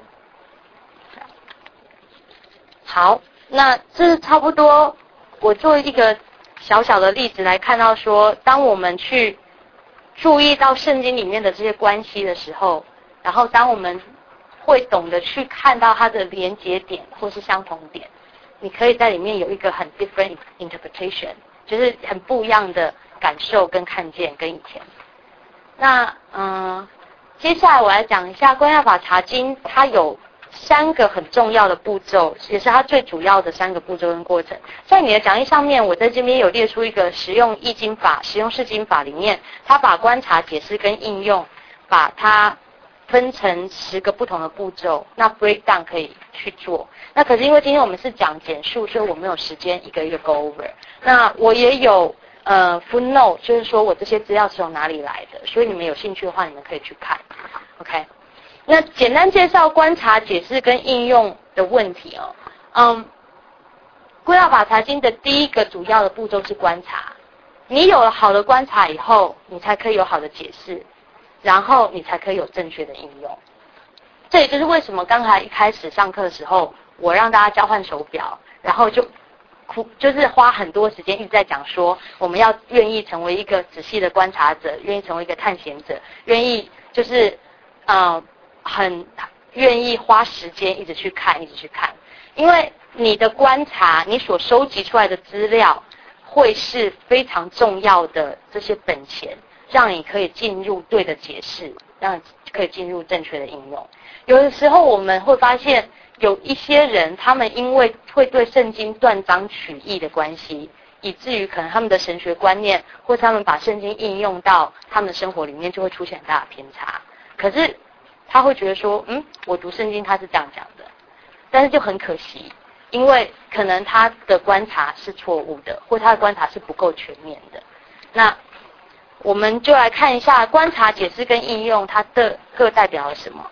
好，那这是差不多我做一个小小的例子来看到说，当我们去注意到圣经里面的这些关系的时候，然后当我们会懂得去看到它的连结点或是相同点，你可以在里面有一个很 different interpretation， 就是很不一样的感受跟看见跟以前。那嗯，接下来我来讲一下归纳法查经，它有三个很重要的步骤，也是它最主要的三个步骤跟过程。在你的讲义上面，我在这边有列出一个实用易经法、实用释经法里面，它把观察、解释跟应用，把它分成十个不同的步骤，那 breakdown 可以去做。那可是因为今天我们是讲简述，所以我没有时间一个一个 go over。那我也有呃 footnote， 就是说我这些资料是从哪里来的，所以你们有兴趣的话，你们可以去看。OK。那简单介绍观察、解释跟应用的问题哦。嗯，归纳法查经的第一个主要的步骤是观察。你有了好的观察以后，你才可以有好的解释，然后你才可以有正确的应用。这也就是为什么刚才一开始上课的时候，我让大家交换手表，然后就就是花很多时间一直在讲说，我们要愿意成为一个仔细的观察者，愿意成为一个探险者，愿意就是呃。很愿意花时间一直去看，一直去看，因为你的观察，你所收集出来的资料，会是非常重要的这些本钱，让你可以进入对的解释，让你可以进入正确的应用。有的时候我们会发现，有一些人，他们因为会对圣经断章取义的关系，以至于可能他们的神学观念，或是他们把圣经应用到他们的生活里面，就会出现很大的偏差。可是他会觉得说，嗯，我读圣经他是这样讲的，但是就很可惜，因为可能他的观察是错误的，或他的观察是不够全面的。那我们就来看一下观察、解释跟应用，它的各代表了什么。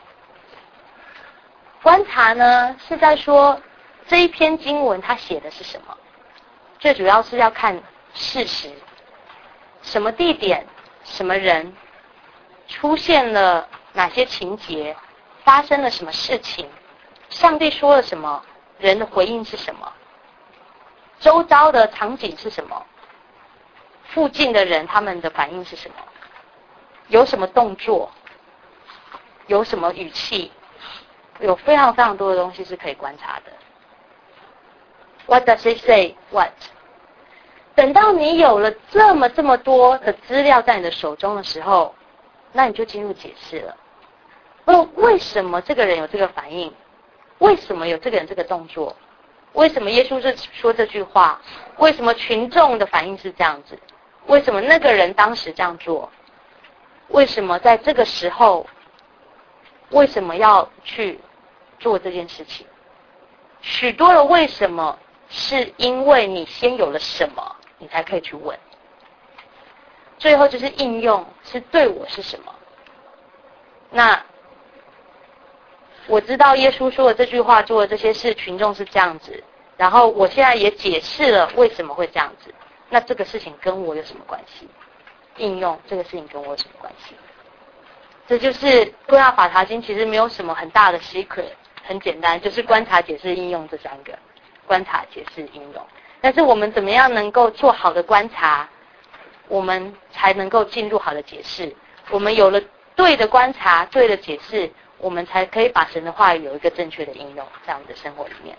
观察呢，是在说这一篇经文它写的是什么，最主要是要看事实，什么地点、什么人，出现了哪些情节，发生了什么事情，上帝说了什么，人的回应是什么，周遭的场景是什么，附近的人他们的反应是什么，有什么动作，有什么语气，有非常非常多的东西是可以观察的。 What does it say? What? 等到你有了这么这么多的资料在你的手中的时候，那你就进入解释了。哦，为什么这个人有这个反应？为什么有这个人这个动作？为什么耶稣是说这句话？为什么群众的反应是这样子？为什么那个人当时这样做？为什么在这个时候？为什么要去做这件事情？许多的为什么是因为你先有了什么，你才可以去问。最后就是应用，是对我是什么。那我知道耶稣说的这句话，做的这些事，群众是这样子，然后我现在也解释了为什么会这样子。那这个事情跟我有什么关系？应用这个事情跟我有什么关系？这就是归纳法查经，其实没有什么很大的 secret， 很简单，就是观察、解释、应用这三个。观察、解释、应用。但是我们怎么样能够做好的观察，我们才能够进入好的解释。我们有了对的观察、对的解释，我们才可以把神的话语有一个正确的应用在我们的生活里面。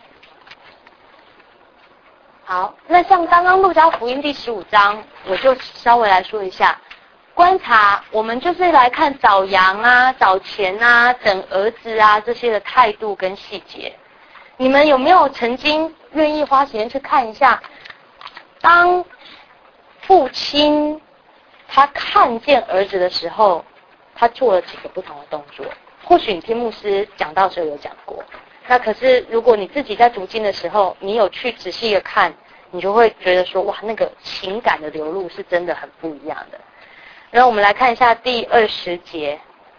好，那像刚刚路加福音第十五章，我就稍微来说一下观察。我们就是来看找羊啊、找钱啊、等儿子啊这些的态度跟细节。你们有没有曾经愿意花时间去看一下，当父亲他看见儿子的时候， 他做了几个不同的动作。或许你听牧师讲到的时候有讲过，那可是如果你自己在读经的时候，你有去仔细的看，你就会觉得说，哇，那个情感的流露是真的很不一样的。然后我们来看一下第二十节，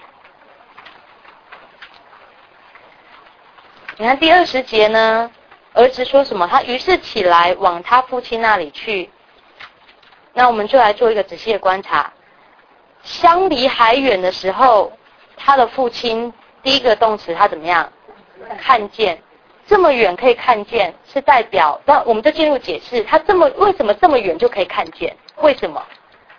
你看第二十节呢，儿子说什么？他于是起来往他父亲那里去。那我们就来做一个仔细的观察。相离还远的时候，他的父亲第一个动词他怎么样？看见。这么远可以看见，是代表，那我们就进入解释，他这么为什么这么远就可以看见？为什么？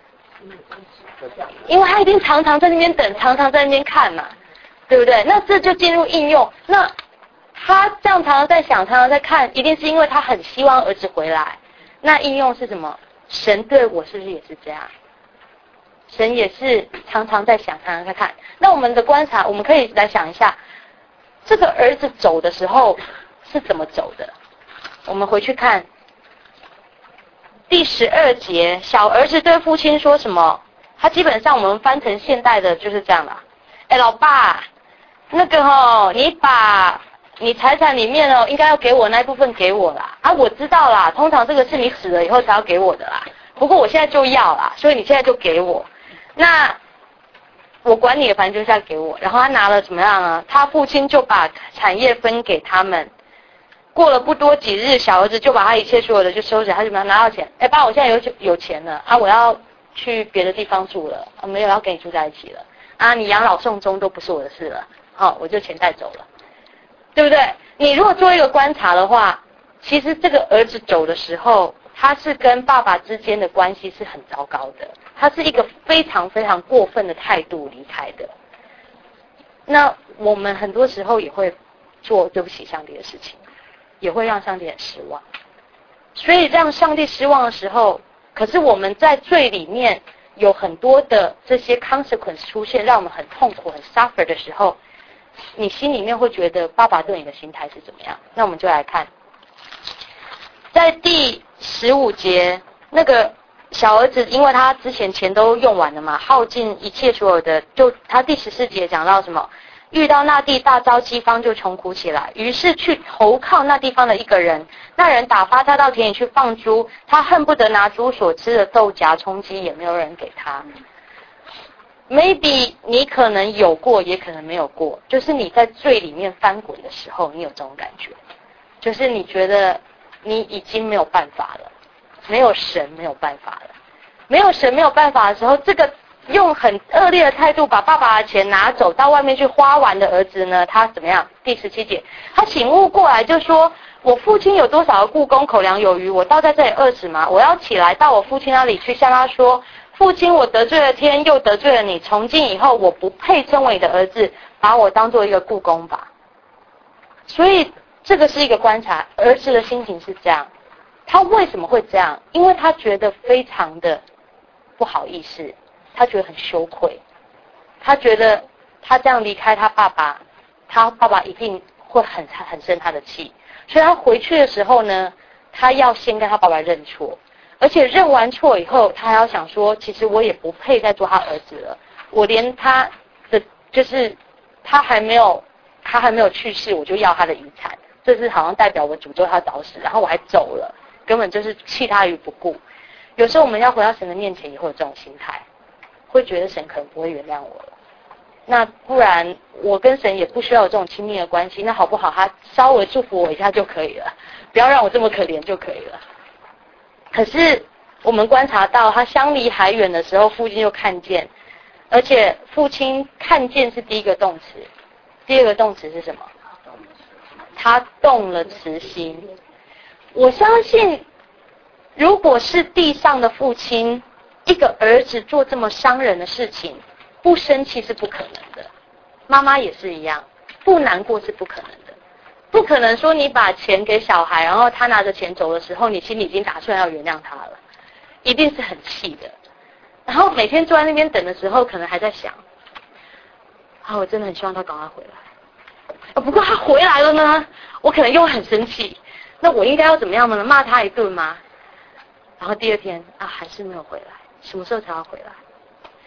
因为他一定常常在那边等，常常在那边看嘛，对不对？那这就进入应用。那他这样常常在想，常常在看，一定是因为他很希望儿子回来。那应用是什么？神对我是不是也是这样？神也是常常在想，常常在看。那我们的观察，我们可以来想一下，这个儿子走的时候是怎么走的？我们回去看第十二节，小儿子对父亲说什么？他基本上我们翻成现代的就是这样啦。哎，老爸，那个哦，你把你财产里面哦，应该要给我那一部分给我啦。啊，我知道啦，通常这个是你死了以后才要给我的啦。不过我现在就要啦，所以你现在就给我。那我管你的，反正就是要给我。然后他拿了怎么样啊？他父亲就把产业分给他们。过了不多几日，小儿子就把他一切所有的就收起来，他就拿到钱。哎，爸，我现在有有钱了啊，我要去别的地方住了，啊、没有要跟你住在一起了啊，你养老送终都不是我的事了，好、哦，我就钱带走了，对不对？你如果做一个观察的话，其实这个儿子走的时候，他是跟爸爸之间的关系是很糟糕的，他是一个非常非常过分的态度离开的。那我们很多时候也会做对不起上帝的事情，也会让上帝很失望。所以让上帝失望的时候，可是我们在罪里面有很多的这些 consequence 出现，让我们很痛苦很 suffer 的时候，你心里面会觉得爸爸对你的心态是怎么样？那我们就来看在第十五节，那个小儿子因为他之前钱都用完了嘛，耗尽一切所有的，就他第十四节讲到什么？遇到那地大遭饥荒，就穷苦起来，于是去投靠那地方的一个人，那人打发他到田里去放猪，他恨不得拿猪所吃的豆荚充饥，也没有人给他。maybe 你可能有过，也可能没有过，就是你在罪里面翻滚的时候，你有这种感觉，就是你觉得你已经没有办法了，没有神没有办法了，没有神没有办法的时候，这个用很恶劣的态度把爸爸的钱拿走到外面去花完的儿子呢，他怎么样？第十七节，他醒悟过来就说，我父亲有多少个雇工，口粮有余，我倒在这里饿死吗？我要起来到我父亲那里去，向他说，父亲，我得罪了天，又得罪了你，从今以后我不配称为你的儿子，把我当做一个雇工吧。所以这个是一个观察，儿子的心情是这样。他为什么会这样？因为他觉得非常的不好意思，他觉得很羞愧，他觉得他这样离开他爸爸，他爸爸一定会很很生他的气，所以他回去的时候呢，他要先跟他爸爸认错，而且认完错以后，他还要想说，其实我也不配再做他儿子了，我连他的就是他还没有他还没有去世，我就要他的遗产，这是好像代表我诅咒他早死，然后我还走了，根本就是弃他于不顾。有时候我们要回到神的面前，也会有这种心态，会觉得神可能不会原谅我了。那不然我跟神也不需要有这种亲密的关系，那好不好？他稍微祝福我一下就可以了，不要让我这么可怜就可以了。可是我们观察到他相离还远的时候，父亲就看见，而且父亲看见是第一个动词，第二个动词是什么？他动了慈心。我相信如果是地上的父亲，一个儿子做这么伤人的事情，不生气是不可能的。妈妈也是一样，不难过是不可能的。不可能说你把钱给小孩，然后他拿着钱走的时候，你心里已经打算要原谅他了，一定是很气的。然后每天坐在那边等的时候，可能还在想，啊，我真的很希望他赶快回来。啊，不过他回来了呢，我可能又很生气。那我应该要怎么样呢？骂他一顿吗？然后第二天啊，还是没有回来，什么时候才要回来？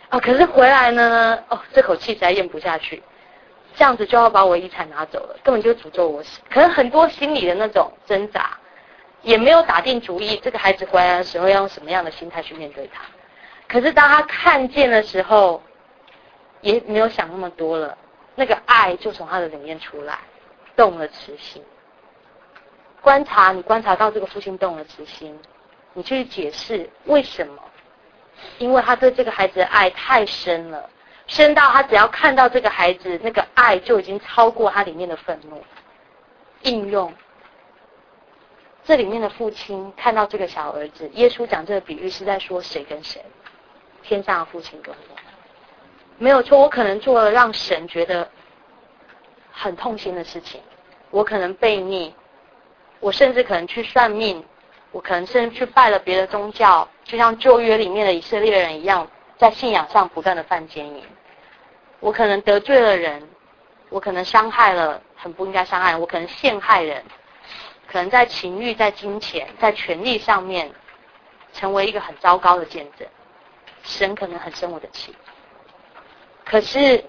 哦，可是回来呢，哦，这口气实在咽不下去，这样子就要把我遗产拿走了，根本就诅咒我死。可是很多心里的那种挣扎，也没有打定主意，这个孩子回来的时候要用什么样的心态去面对他。可是当他看见的时候，也没有想那么多了，那个爱就从他的里面出来，动了慈心。观察，你观察到这个父亲动了慈心，你去解释为什么？因为他对这个孩子的爱太深了，深到他只要看到这个孩子，那个爱就已经超过他里面的愤怒。应用这里面的父亲看到这个小儿子，耶稣讲这个比喻是在说谁跟谁？天上的父亲跟我。没有错，我可能做了让神觉得很痛心的事情，我可能悖逆，我甚至可能去算命，我可能甚至去拜了别的宗教，就像旧约里面的以色列人一样，在信仰上不断的犯奸淫。我可能得罪了人，我可能伤害了很不应该伤害人，我可能陷害人，可能在情欲、在金钱、在权力上面成为一个很糟糕的见证。神可能很生我的气。可是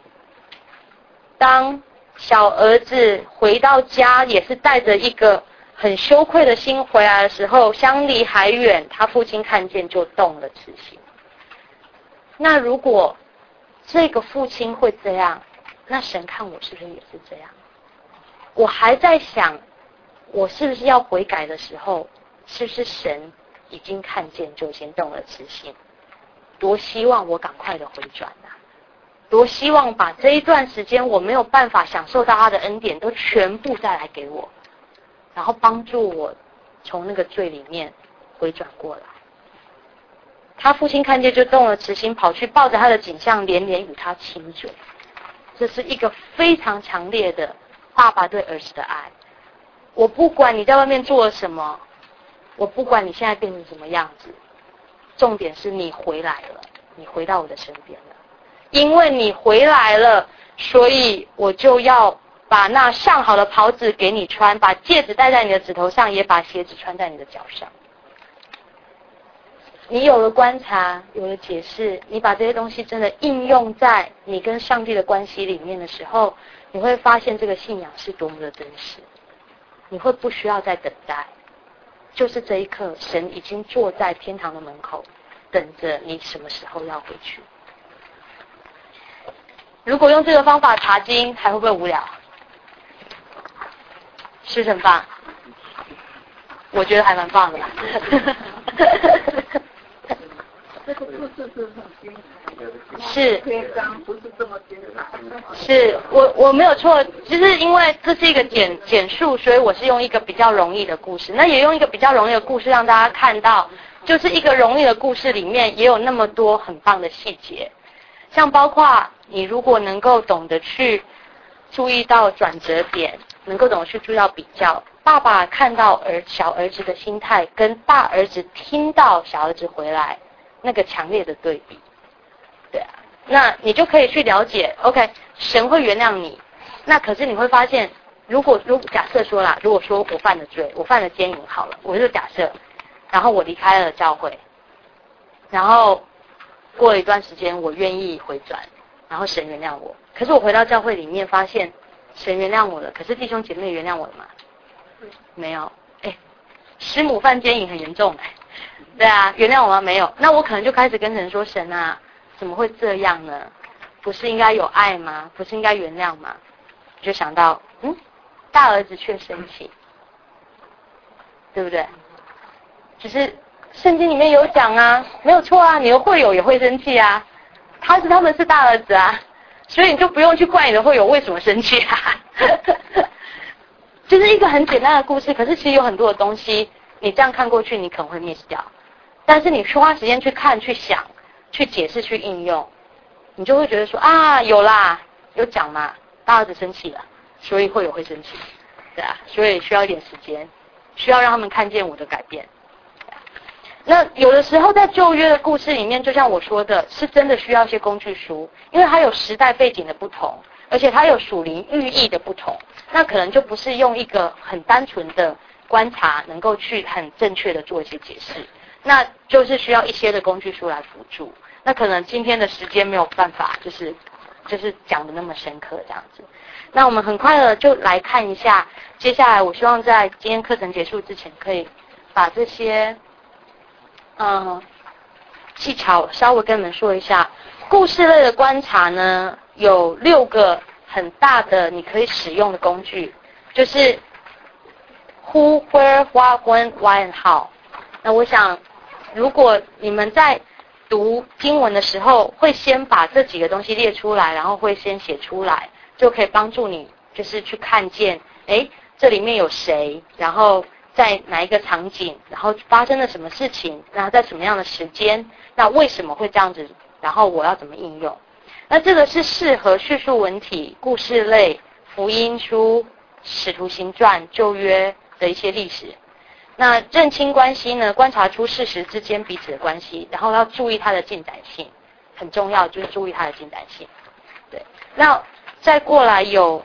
当小儿子回到家，也是带着一个很羞愧的心回来的时候，相离还远，他父亲看见就动了慈心。那如果这个父亲会这样，那神看我是不是也是这样？我还在想我是不是要悔改的时候，是不是神已经看见就先动了慈心？多希望我赶快的回转啊！多希望把这一段时间我没有办法享受到他的恩典都全部再来给我，然后帮助我从那个罪里面回转过来。他父亲看见就动了慈心，跑去抱着他的颈项，连连与他亲嘴。这是一个非常强烈的爸爸对儿子的爱。我不管你在外面做了什么，我不管你现在变成什么样子，重点是你回来了，你回到我的身边了。因为你回来了，所以我就要把那上好的袍子给你穿，把戒指戴在你的指头上，也把鞋子穿在你的脚上。你有了观察，有了解释，你把这些东西真的应用在你跟上帝的关系里面的时候，你会发现这个信仰是多么的真实。你会不需要再等待，就是这一刻，神已经坐在天堂的门口，等着你什么时候要回去。如果用这个方法查经，还会不会无聊？是不是很棒？我觉得还蛮棒的啦。 这个故事是很精彩， 是篇章不是这么精彩。 是我我没有错，就是因为这是一个简简述，所以我是用一个比较容易的故事，那也用一个比较容易的故事让大家看到，就是一个容易的故事里面也有那么多很棒的细节，像包括你如果能够懂得去注意到转折点，能够懂得去注意到比较，爸爸看到儿小儿子的心态跟大儿子听到小儿子回来那个强烈的对比，对啊，那你就可以去了解 OK 神会原谅你，那可是你会发现，如果如果假设说啦，如果说我犯了罪，我犯了奸淫好了，我就假设，然后我离开了教会，然后过了一段时间我愿意回转，然后神原谅我，可是我回到教会里面发现神原谅我了，可是弟兄姐妹原谅我了吗？没有。哎，师母犯奸淫很严重哎，对啊，原谅我吗？没有。那我可能就开始跟神说，神啊，怎么会这样呢？不是应该有爱吗？不是应该原谅吗？我就想到，嗯，大儿子却生气，对不对？只是圣经里面有讲啊，没有错啊，你的会友也会生气啊，他是他们是大儿子啊，所以你就不用去怪你的会友为什么生气啊。就是一个很简单的故事，可是其实有很多的东西，你这样看过去，你可能会 miss 掉。但是你去花时间去看、去想、去解释、去应用，你就会觉得说啊，有啦，有讲嘛，大儿子生气了，所以会有会生气，对啊，所以需要一点时间，需要让他们看见我的改变。那有的时候在旧约的故事里面，就像我说的，是真的需要一些工具书，因为它有时代背景的不同，而且它有属灵寓意的不同，那可能就不是用一个很单纯的观察能够去很正确的做一些解释，那就是需要一些的工具书来辅助。那那可能今天的时间没有办法，就是就是讲的那么深刻这样子。那我们很快的就来看一下，接下来我希望在今天课程结束之前，可以把这些嗯技巧稍微跟你们说一下。故事类的观察呢，有六个很大的你可以使用的工具，就是 who, where, what, when, why and how。那我想，如果你们在读经文的时候，会先把这几个东西列出来，然后会先写出来，就可以帮助你就是去看见，哎，这里面有谁，然后在哪一个场景，然后发生了什么事情，然后在什么样的时间，那为什么会这样子，然后我要怎么应用。那这个是适合叙述文体、故事类、福音书、使徒行传、旧约的一些历史。那认清关系呢，观察出事实之间彼此的关系，然后要注意它的进展性，很重要，就是注意它的进展性。对，那再过来有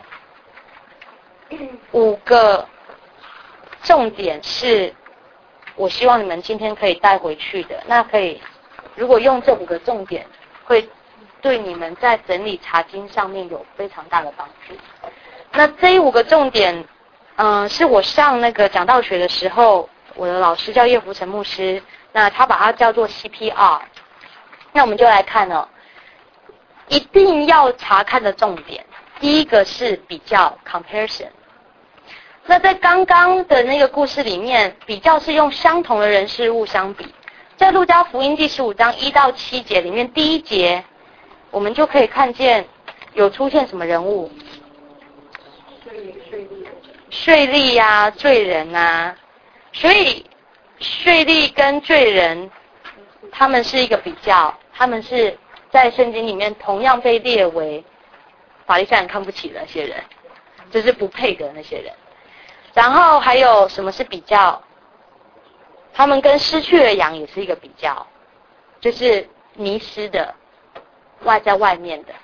五个重点是我希望你们今天可以带回去的。那可以，如果用这五个重点，会对你们在整理查经上面有非常大的帮助。那这五个重点嗯、呃，是我上那个讲道学的时候，我的老师叫叶福成牧师，那他把它叫做 C P R。那我们就来看哦，一定要查看的重点，第一个是比较 comparison。那在刚刚的那个故事里面，比较是用相同的人事物相比。在路加福音第十五章一到七节里面，第一节我们就可以看见有出现什么人物？税吏呀、罪人啊，所以税吏跟罪人，他们是一个比较，他们是在圣经里面同样被列为法利赛人看不起的那些人，就是不配的那些人。然后还有什么是比较？他们跟失去的羊也是一个比较，就是迷失的，外在外面的。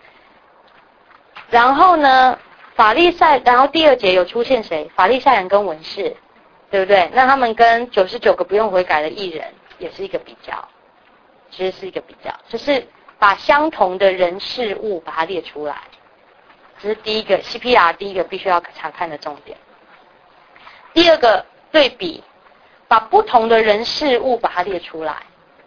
然后呢？法利赛，然后第二节有出现谁？法利赛人跟文士，对不对？那他们跟九十九个不用悔改的义人也是一个比较，其实是一个比较，就是把相同的人事物把它列出来，这是第一个 C P R 第一个必须要查看的重点。第二个对比，把不同的人事物把它列出来。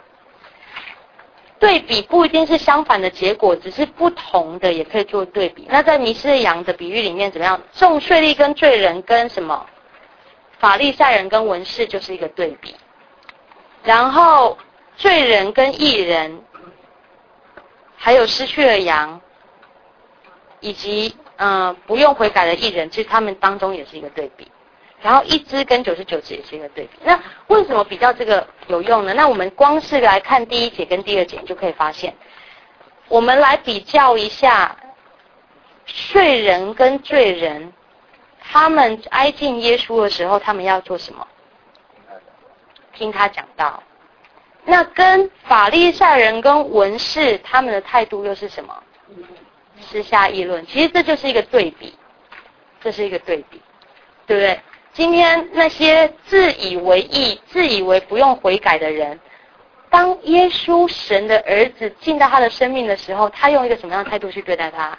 对比不一定是相反的结果，只是不同的也可以做对比。那在迷失的羊的比喻里面怎么样？众税吏跟罪人跟什么？法利赛人跟文士就是一个对比。然后罪人跟义人，还有失去了羊，以及嗯、呃、不用悔改的义人，其实他们当中也是一个对比。然后一只跟九十九只也是一个对比。那为什么比较这个有用呢？那我们光是来看第一节跟第二节就可以发现，我们来比较一下罪人跟罪人，他们挨近耶稣的时候，他们要做什么？听他讲道。那跟法利赛人跟文士他们的态度又是什么？私下议论。其实这就是一个对比，这是一个对比，对不对？今天那些自以为义、自以为不用悔改的人，当耶稣神的儿子进到他的生命的时候，他用一个什么样的态度去对待他？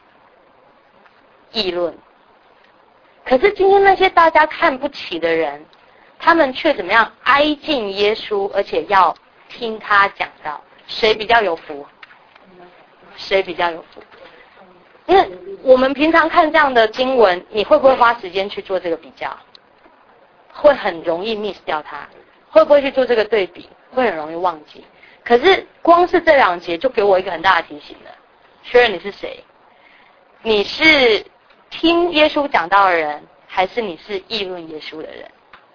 议论。可是今天那些大家看不起的人，他们却怎么样挨近耶稣，而且要听他讲道？谁比较有福？谁比较有福？因为我们平常看这样的经文，你会不会花时间去做这个比较？会很容易 miss 掉它。会不会去做这个对比？会很容易忘记。可是光是这两节就给我一个很大的提醒了。确认你是谁？你是听耶稣讲道的人，还是你是议论耶稣的人？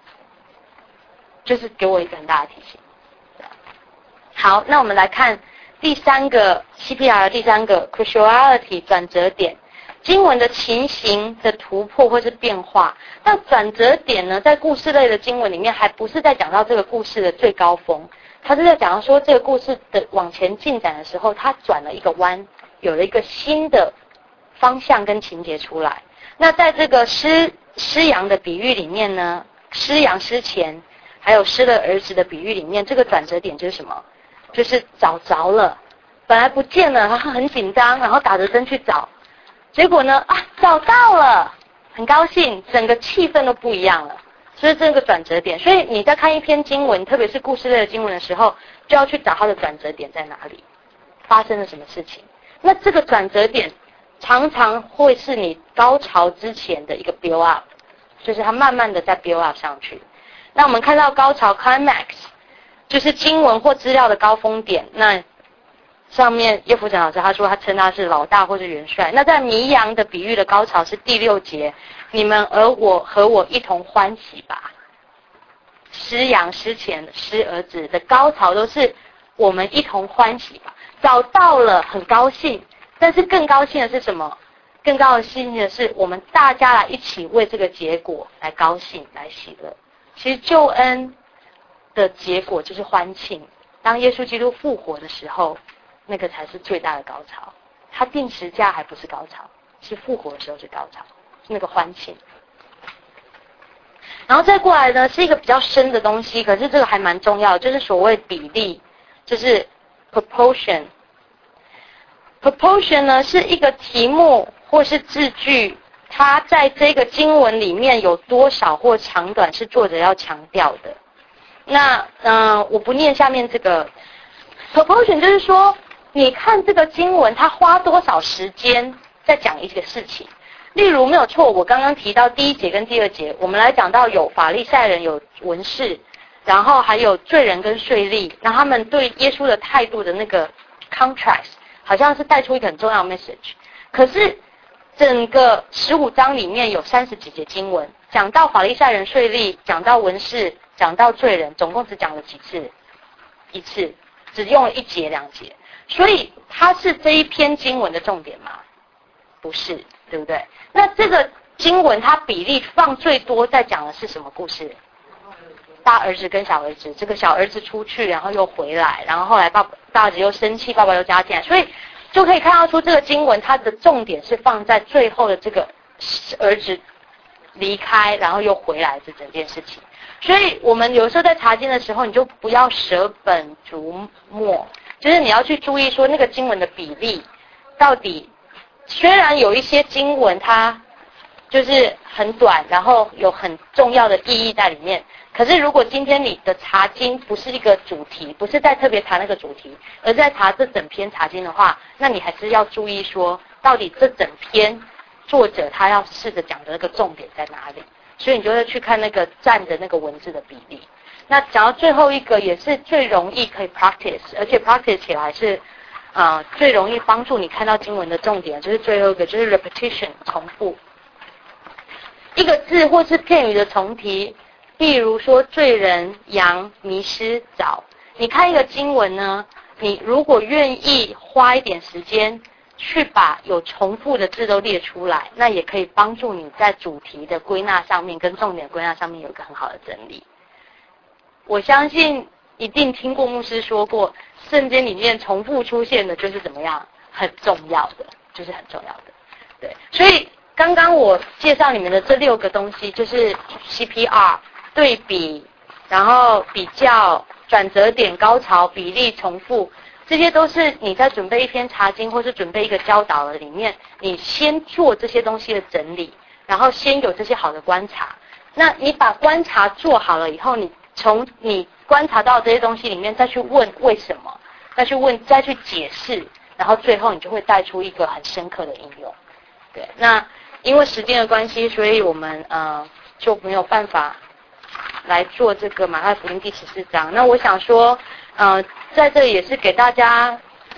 就是给我一个很大的提醒。好，那我们来看第三个 C P R 的第三个 cruciality 转折点，经文的情形的突破或是变化。那转折点呢，在故事类的经文里面，还不是在讲到这个故事的最高峰，它是在讲到说这个故事的往前进展的时候，它转了一个弯，有了一个新的方向跟情节出来。那在这个失失羊的比喻里面呢，失羊失钱，还有失了儿子的比喻里面，这个转折点就是什么？ 就是找着了，本来不见了，然后很紧张，然后打着灯去找，结果呢啊找到了，很高兴，整个气氛都不一样了。所以这个转折点，所以你在看一篇经文，特别是故事类的经文的时候，就要去找它的转折点在哪里，发生了什么事情。那这个转折点常常会是你高潮之前的一个 build up， 就是它慢慢的在 build up 上去。那我们看到高潮 climax， 就是经文或资料的高峰点。那上面叶福成老师他说他称他是老大或是元帅。那在迷羊的比喻的高潮是第六节，你们而我和我一同欢喜吧。失羊失钱失儿子的高潮都是我们一同欢喜吧，找到了很高兴，但是更高兴的是什么？更高兴的是我们大家来一起为这个结果来高兴来喜乐。其实救恩的结果就是欢庆，当耶稣基督复活的时候，那个才是最大的高潮。他定十架还不是高潮，是复活的时候是高潮，是那个欢庆。然后再过来呢，是一个比较深的东西，可是这个还蛮重要的，就是所谓比例，就是 proportion。 proportion 呢是一个题目或是字句，它在这个经文里面有多少或长短是作者要强调的。那嗯、呃，我不念下面这个 proportion， 就是说你看这个经文它花多少时间在讲一个事情。例如没有错，我刚刚提到第一节跟第二节，我们来讲到有法利赛人有文士，然后还有罪人跟税吏，那他们对耶稣的态度的那个 contrast 好像是带出一个很重要的 message。可是整个十五章里面有三十几节经文，讲到法利赛人税吏，讲到文士，讲到罪人，总共只讲了几次？一次，只用了一节两节。所以它是这一篇经文的重点吗？不是，对不对？那这个经文它比例放最多在讲的是什么故事？大儿子跟小儿子，这个小儿子出去然后又回来，然后后来爸爸大儿子又生气，爸爸又加进来，所以就可以看到出这个经文它的重点是放在最后的这个儿子离开然后又回来这整件事情。所以我们有时候在查经的时候，你就不要舍本逐末，就是你要去注意说那个经文的比例到底，虽然有一些经文它就是很短，然后有很重要的意义在里面，可是如果今天你的查经不是一个主题，不是在特别查那个主题，而是在查这整篇查经的话，那你还是要注意说到底这整篇作者他要试着讲的那个重点在哪里，所以你就会去看那个占的那个文字的比例。那讲到最后一个也是最容易可以 practice， 而且 practice 起来是呃最容易帮助你看到经文的重点，就是最后一个就是 repetition 重复一个字或是片语的重提。例如说罪人、羊、迷失、找，你看一个经文呢，你如果愿意花一点时间去把有重复的字都列出来，那也可以帮助你在主题的归纳上面跟重点归纳上面有一个很好的整理。我相信一定听过牧师说过，圣经里面重复出现的就是怎么样，很重要的，就是很重要的。对，所以刚刚我介绍你们的这六个东西，就是 C P R 对比，然后比较、转折点、高潮、比例、重复，这些都是你在准备一篇查经或是准备一个教导的里面，你先做这些东西的整理，然后先有这些好的观察。那你把观察做好了以后，你从你观察到这些东西里面再去问为什么，再去问，再去解释，然后最后你就会带出一个很深刻的应用。对，那因为时间的关系，所以我们呃就没有办法来做这个马太福音第十四章。那我想说，呃，在这里也是给大家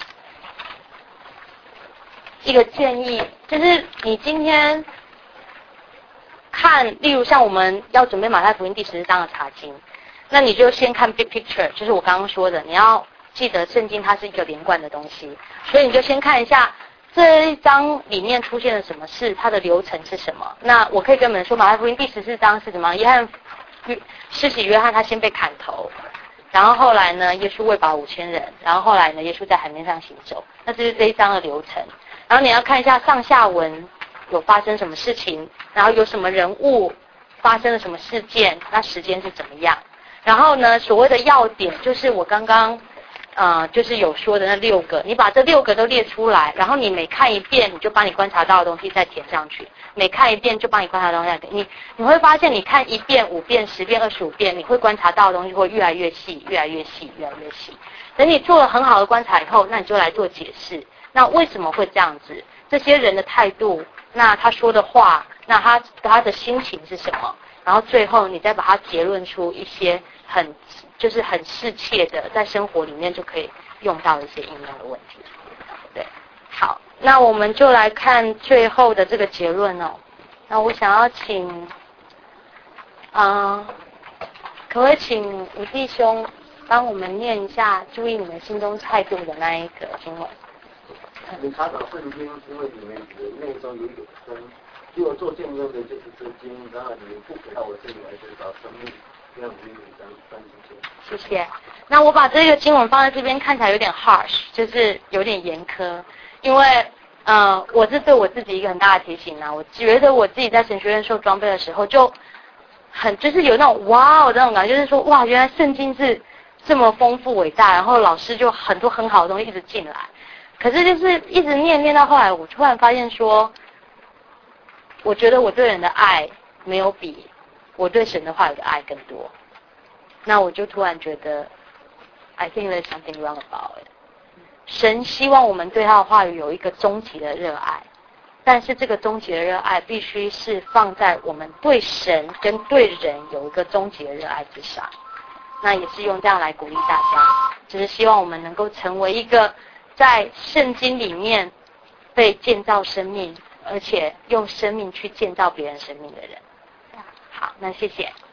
一个建议，就是你今天看，例如像我们要准备马太福音第十四章的查经，那你就先看 big picture， 就是我刚刚说的，你要记得圣经它是一个连贯的东西，所以你就先看一下这一章里面出现了什么事，它的流程是什么。那我可以跟你们说，马太福音第十四章是什么？约翰施洗约翰他先被砍头，然后后来呢，耶稣喂饱五千人，然后后来呢，耶稣在海面上行走。那这是这一章的流程。然后你要看一下上下文有发生什么事情，然后有什么人物发生了什么事件，那时间是怎么样。然后呢，所谓的要点就是我刚刚呃，就是有说的那六个，你把这六个都列出来，然后你每看一遍，你就把你观察到的东西再填上去，每看一遍就把你观察到的东西再填，你你会发现，你看一遍、五遍、十遍、二十五遍，你会观察到的东西会越来越细，越来越细，越来越细。等你做了很好的观察以后，那你就来做解释。那为什么会这样子？这些人的态度，那他说的话，那他他的心情是什么？然后最后你再把它结论出一些很就是很适切的，在生活里面就可以用到一些应用的问题。对，好，那我们就来看最后的这个结论哦。那我想要请，嗯、呃，可不可以请吴弟兄帮我们念一下注意你们心中态度的那一个经文？ 你查找圣经，因为你们的内中有永生。如果做见证的就是这经，然后你们不回到我这里来寻找生命，这样我们将翻进去。 谢谢。那我把这个经文放在这边，看起来有点 harsh， 就是有点严苛，因为呃，我是对我自己一个很大的提醒啊。我觉得我自己在神学院受装备的时候，就很就是有那种哇，这种感觉，就是说哇，原来圣经是这么丰富伟大，然后老师就很多很好的东西一直进来。可是就是一直念念到后来，我突然发现说，我觉得我对人的爱没有比我对神的话语的爱更多。那我就突然觉得 I think there's something wrong about it。 神希望我们对他的话语有一个终极的热爱，但是这个终极的热爱必须是放在我们对神跟对人有一个终极的热爱之上。那也是用这样来鼓励大家，就是希望我们能够成为一个在圣经里面被建造生命，而且用生命去建造别人生命的人。好，那谢谢。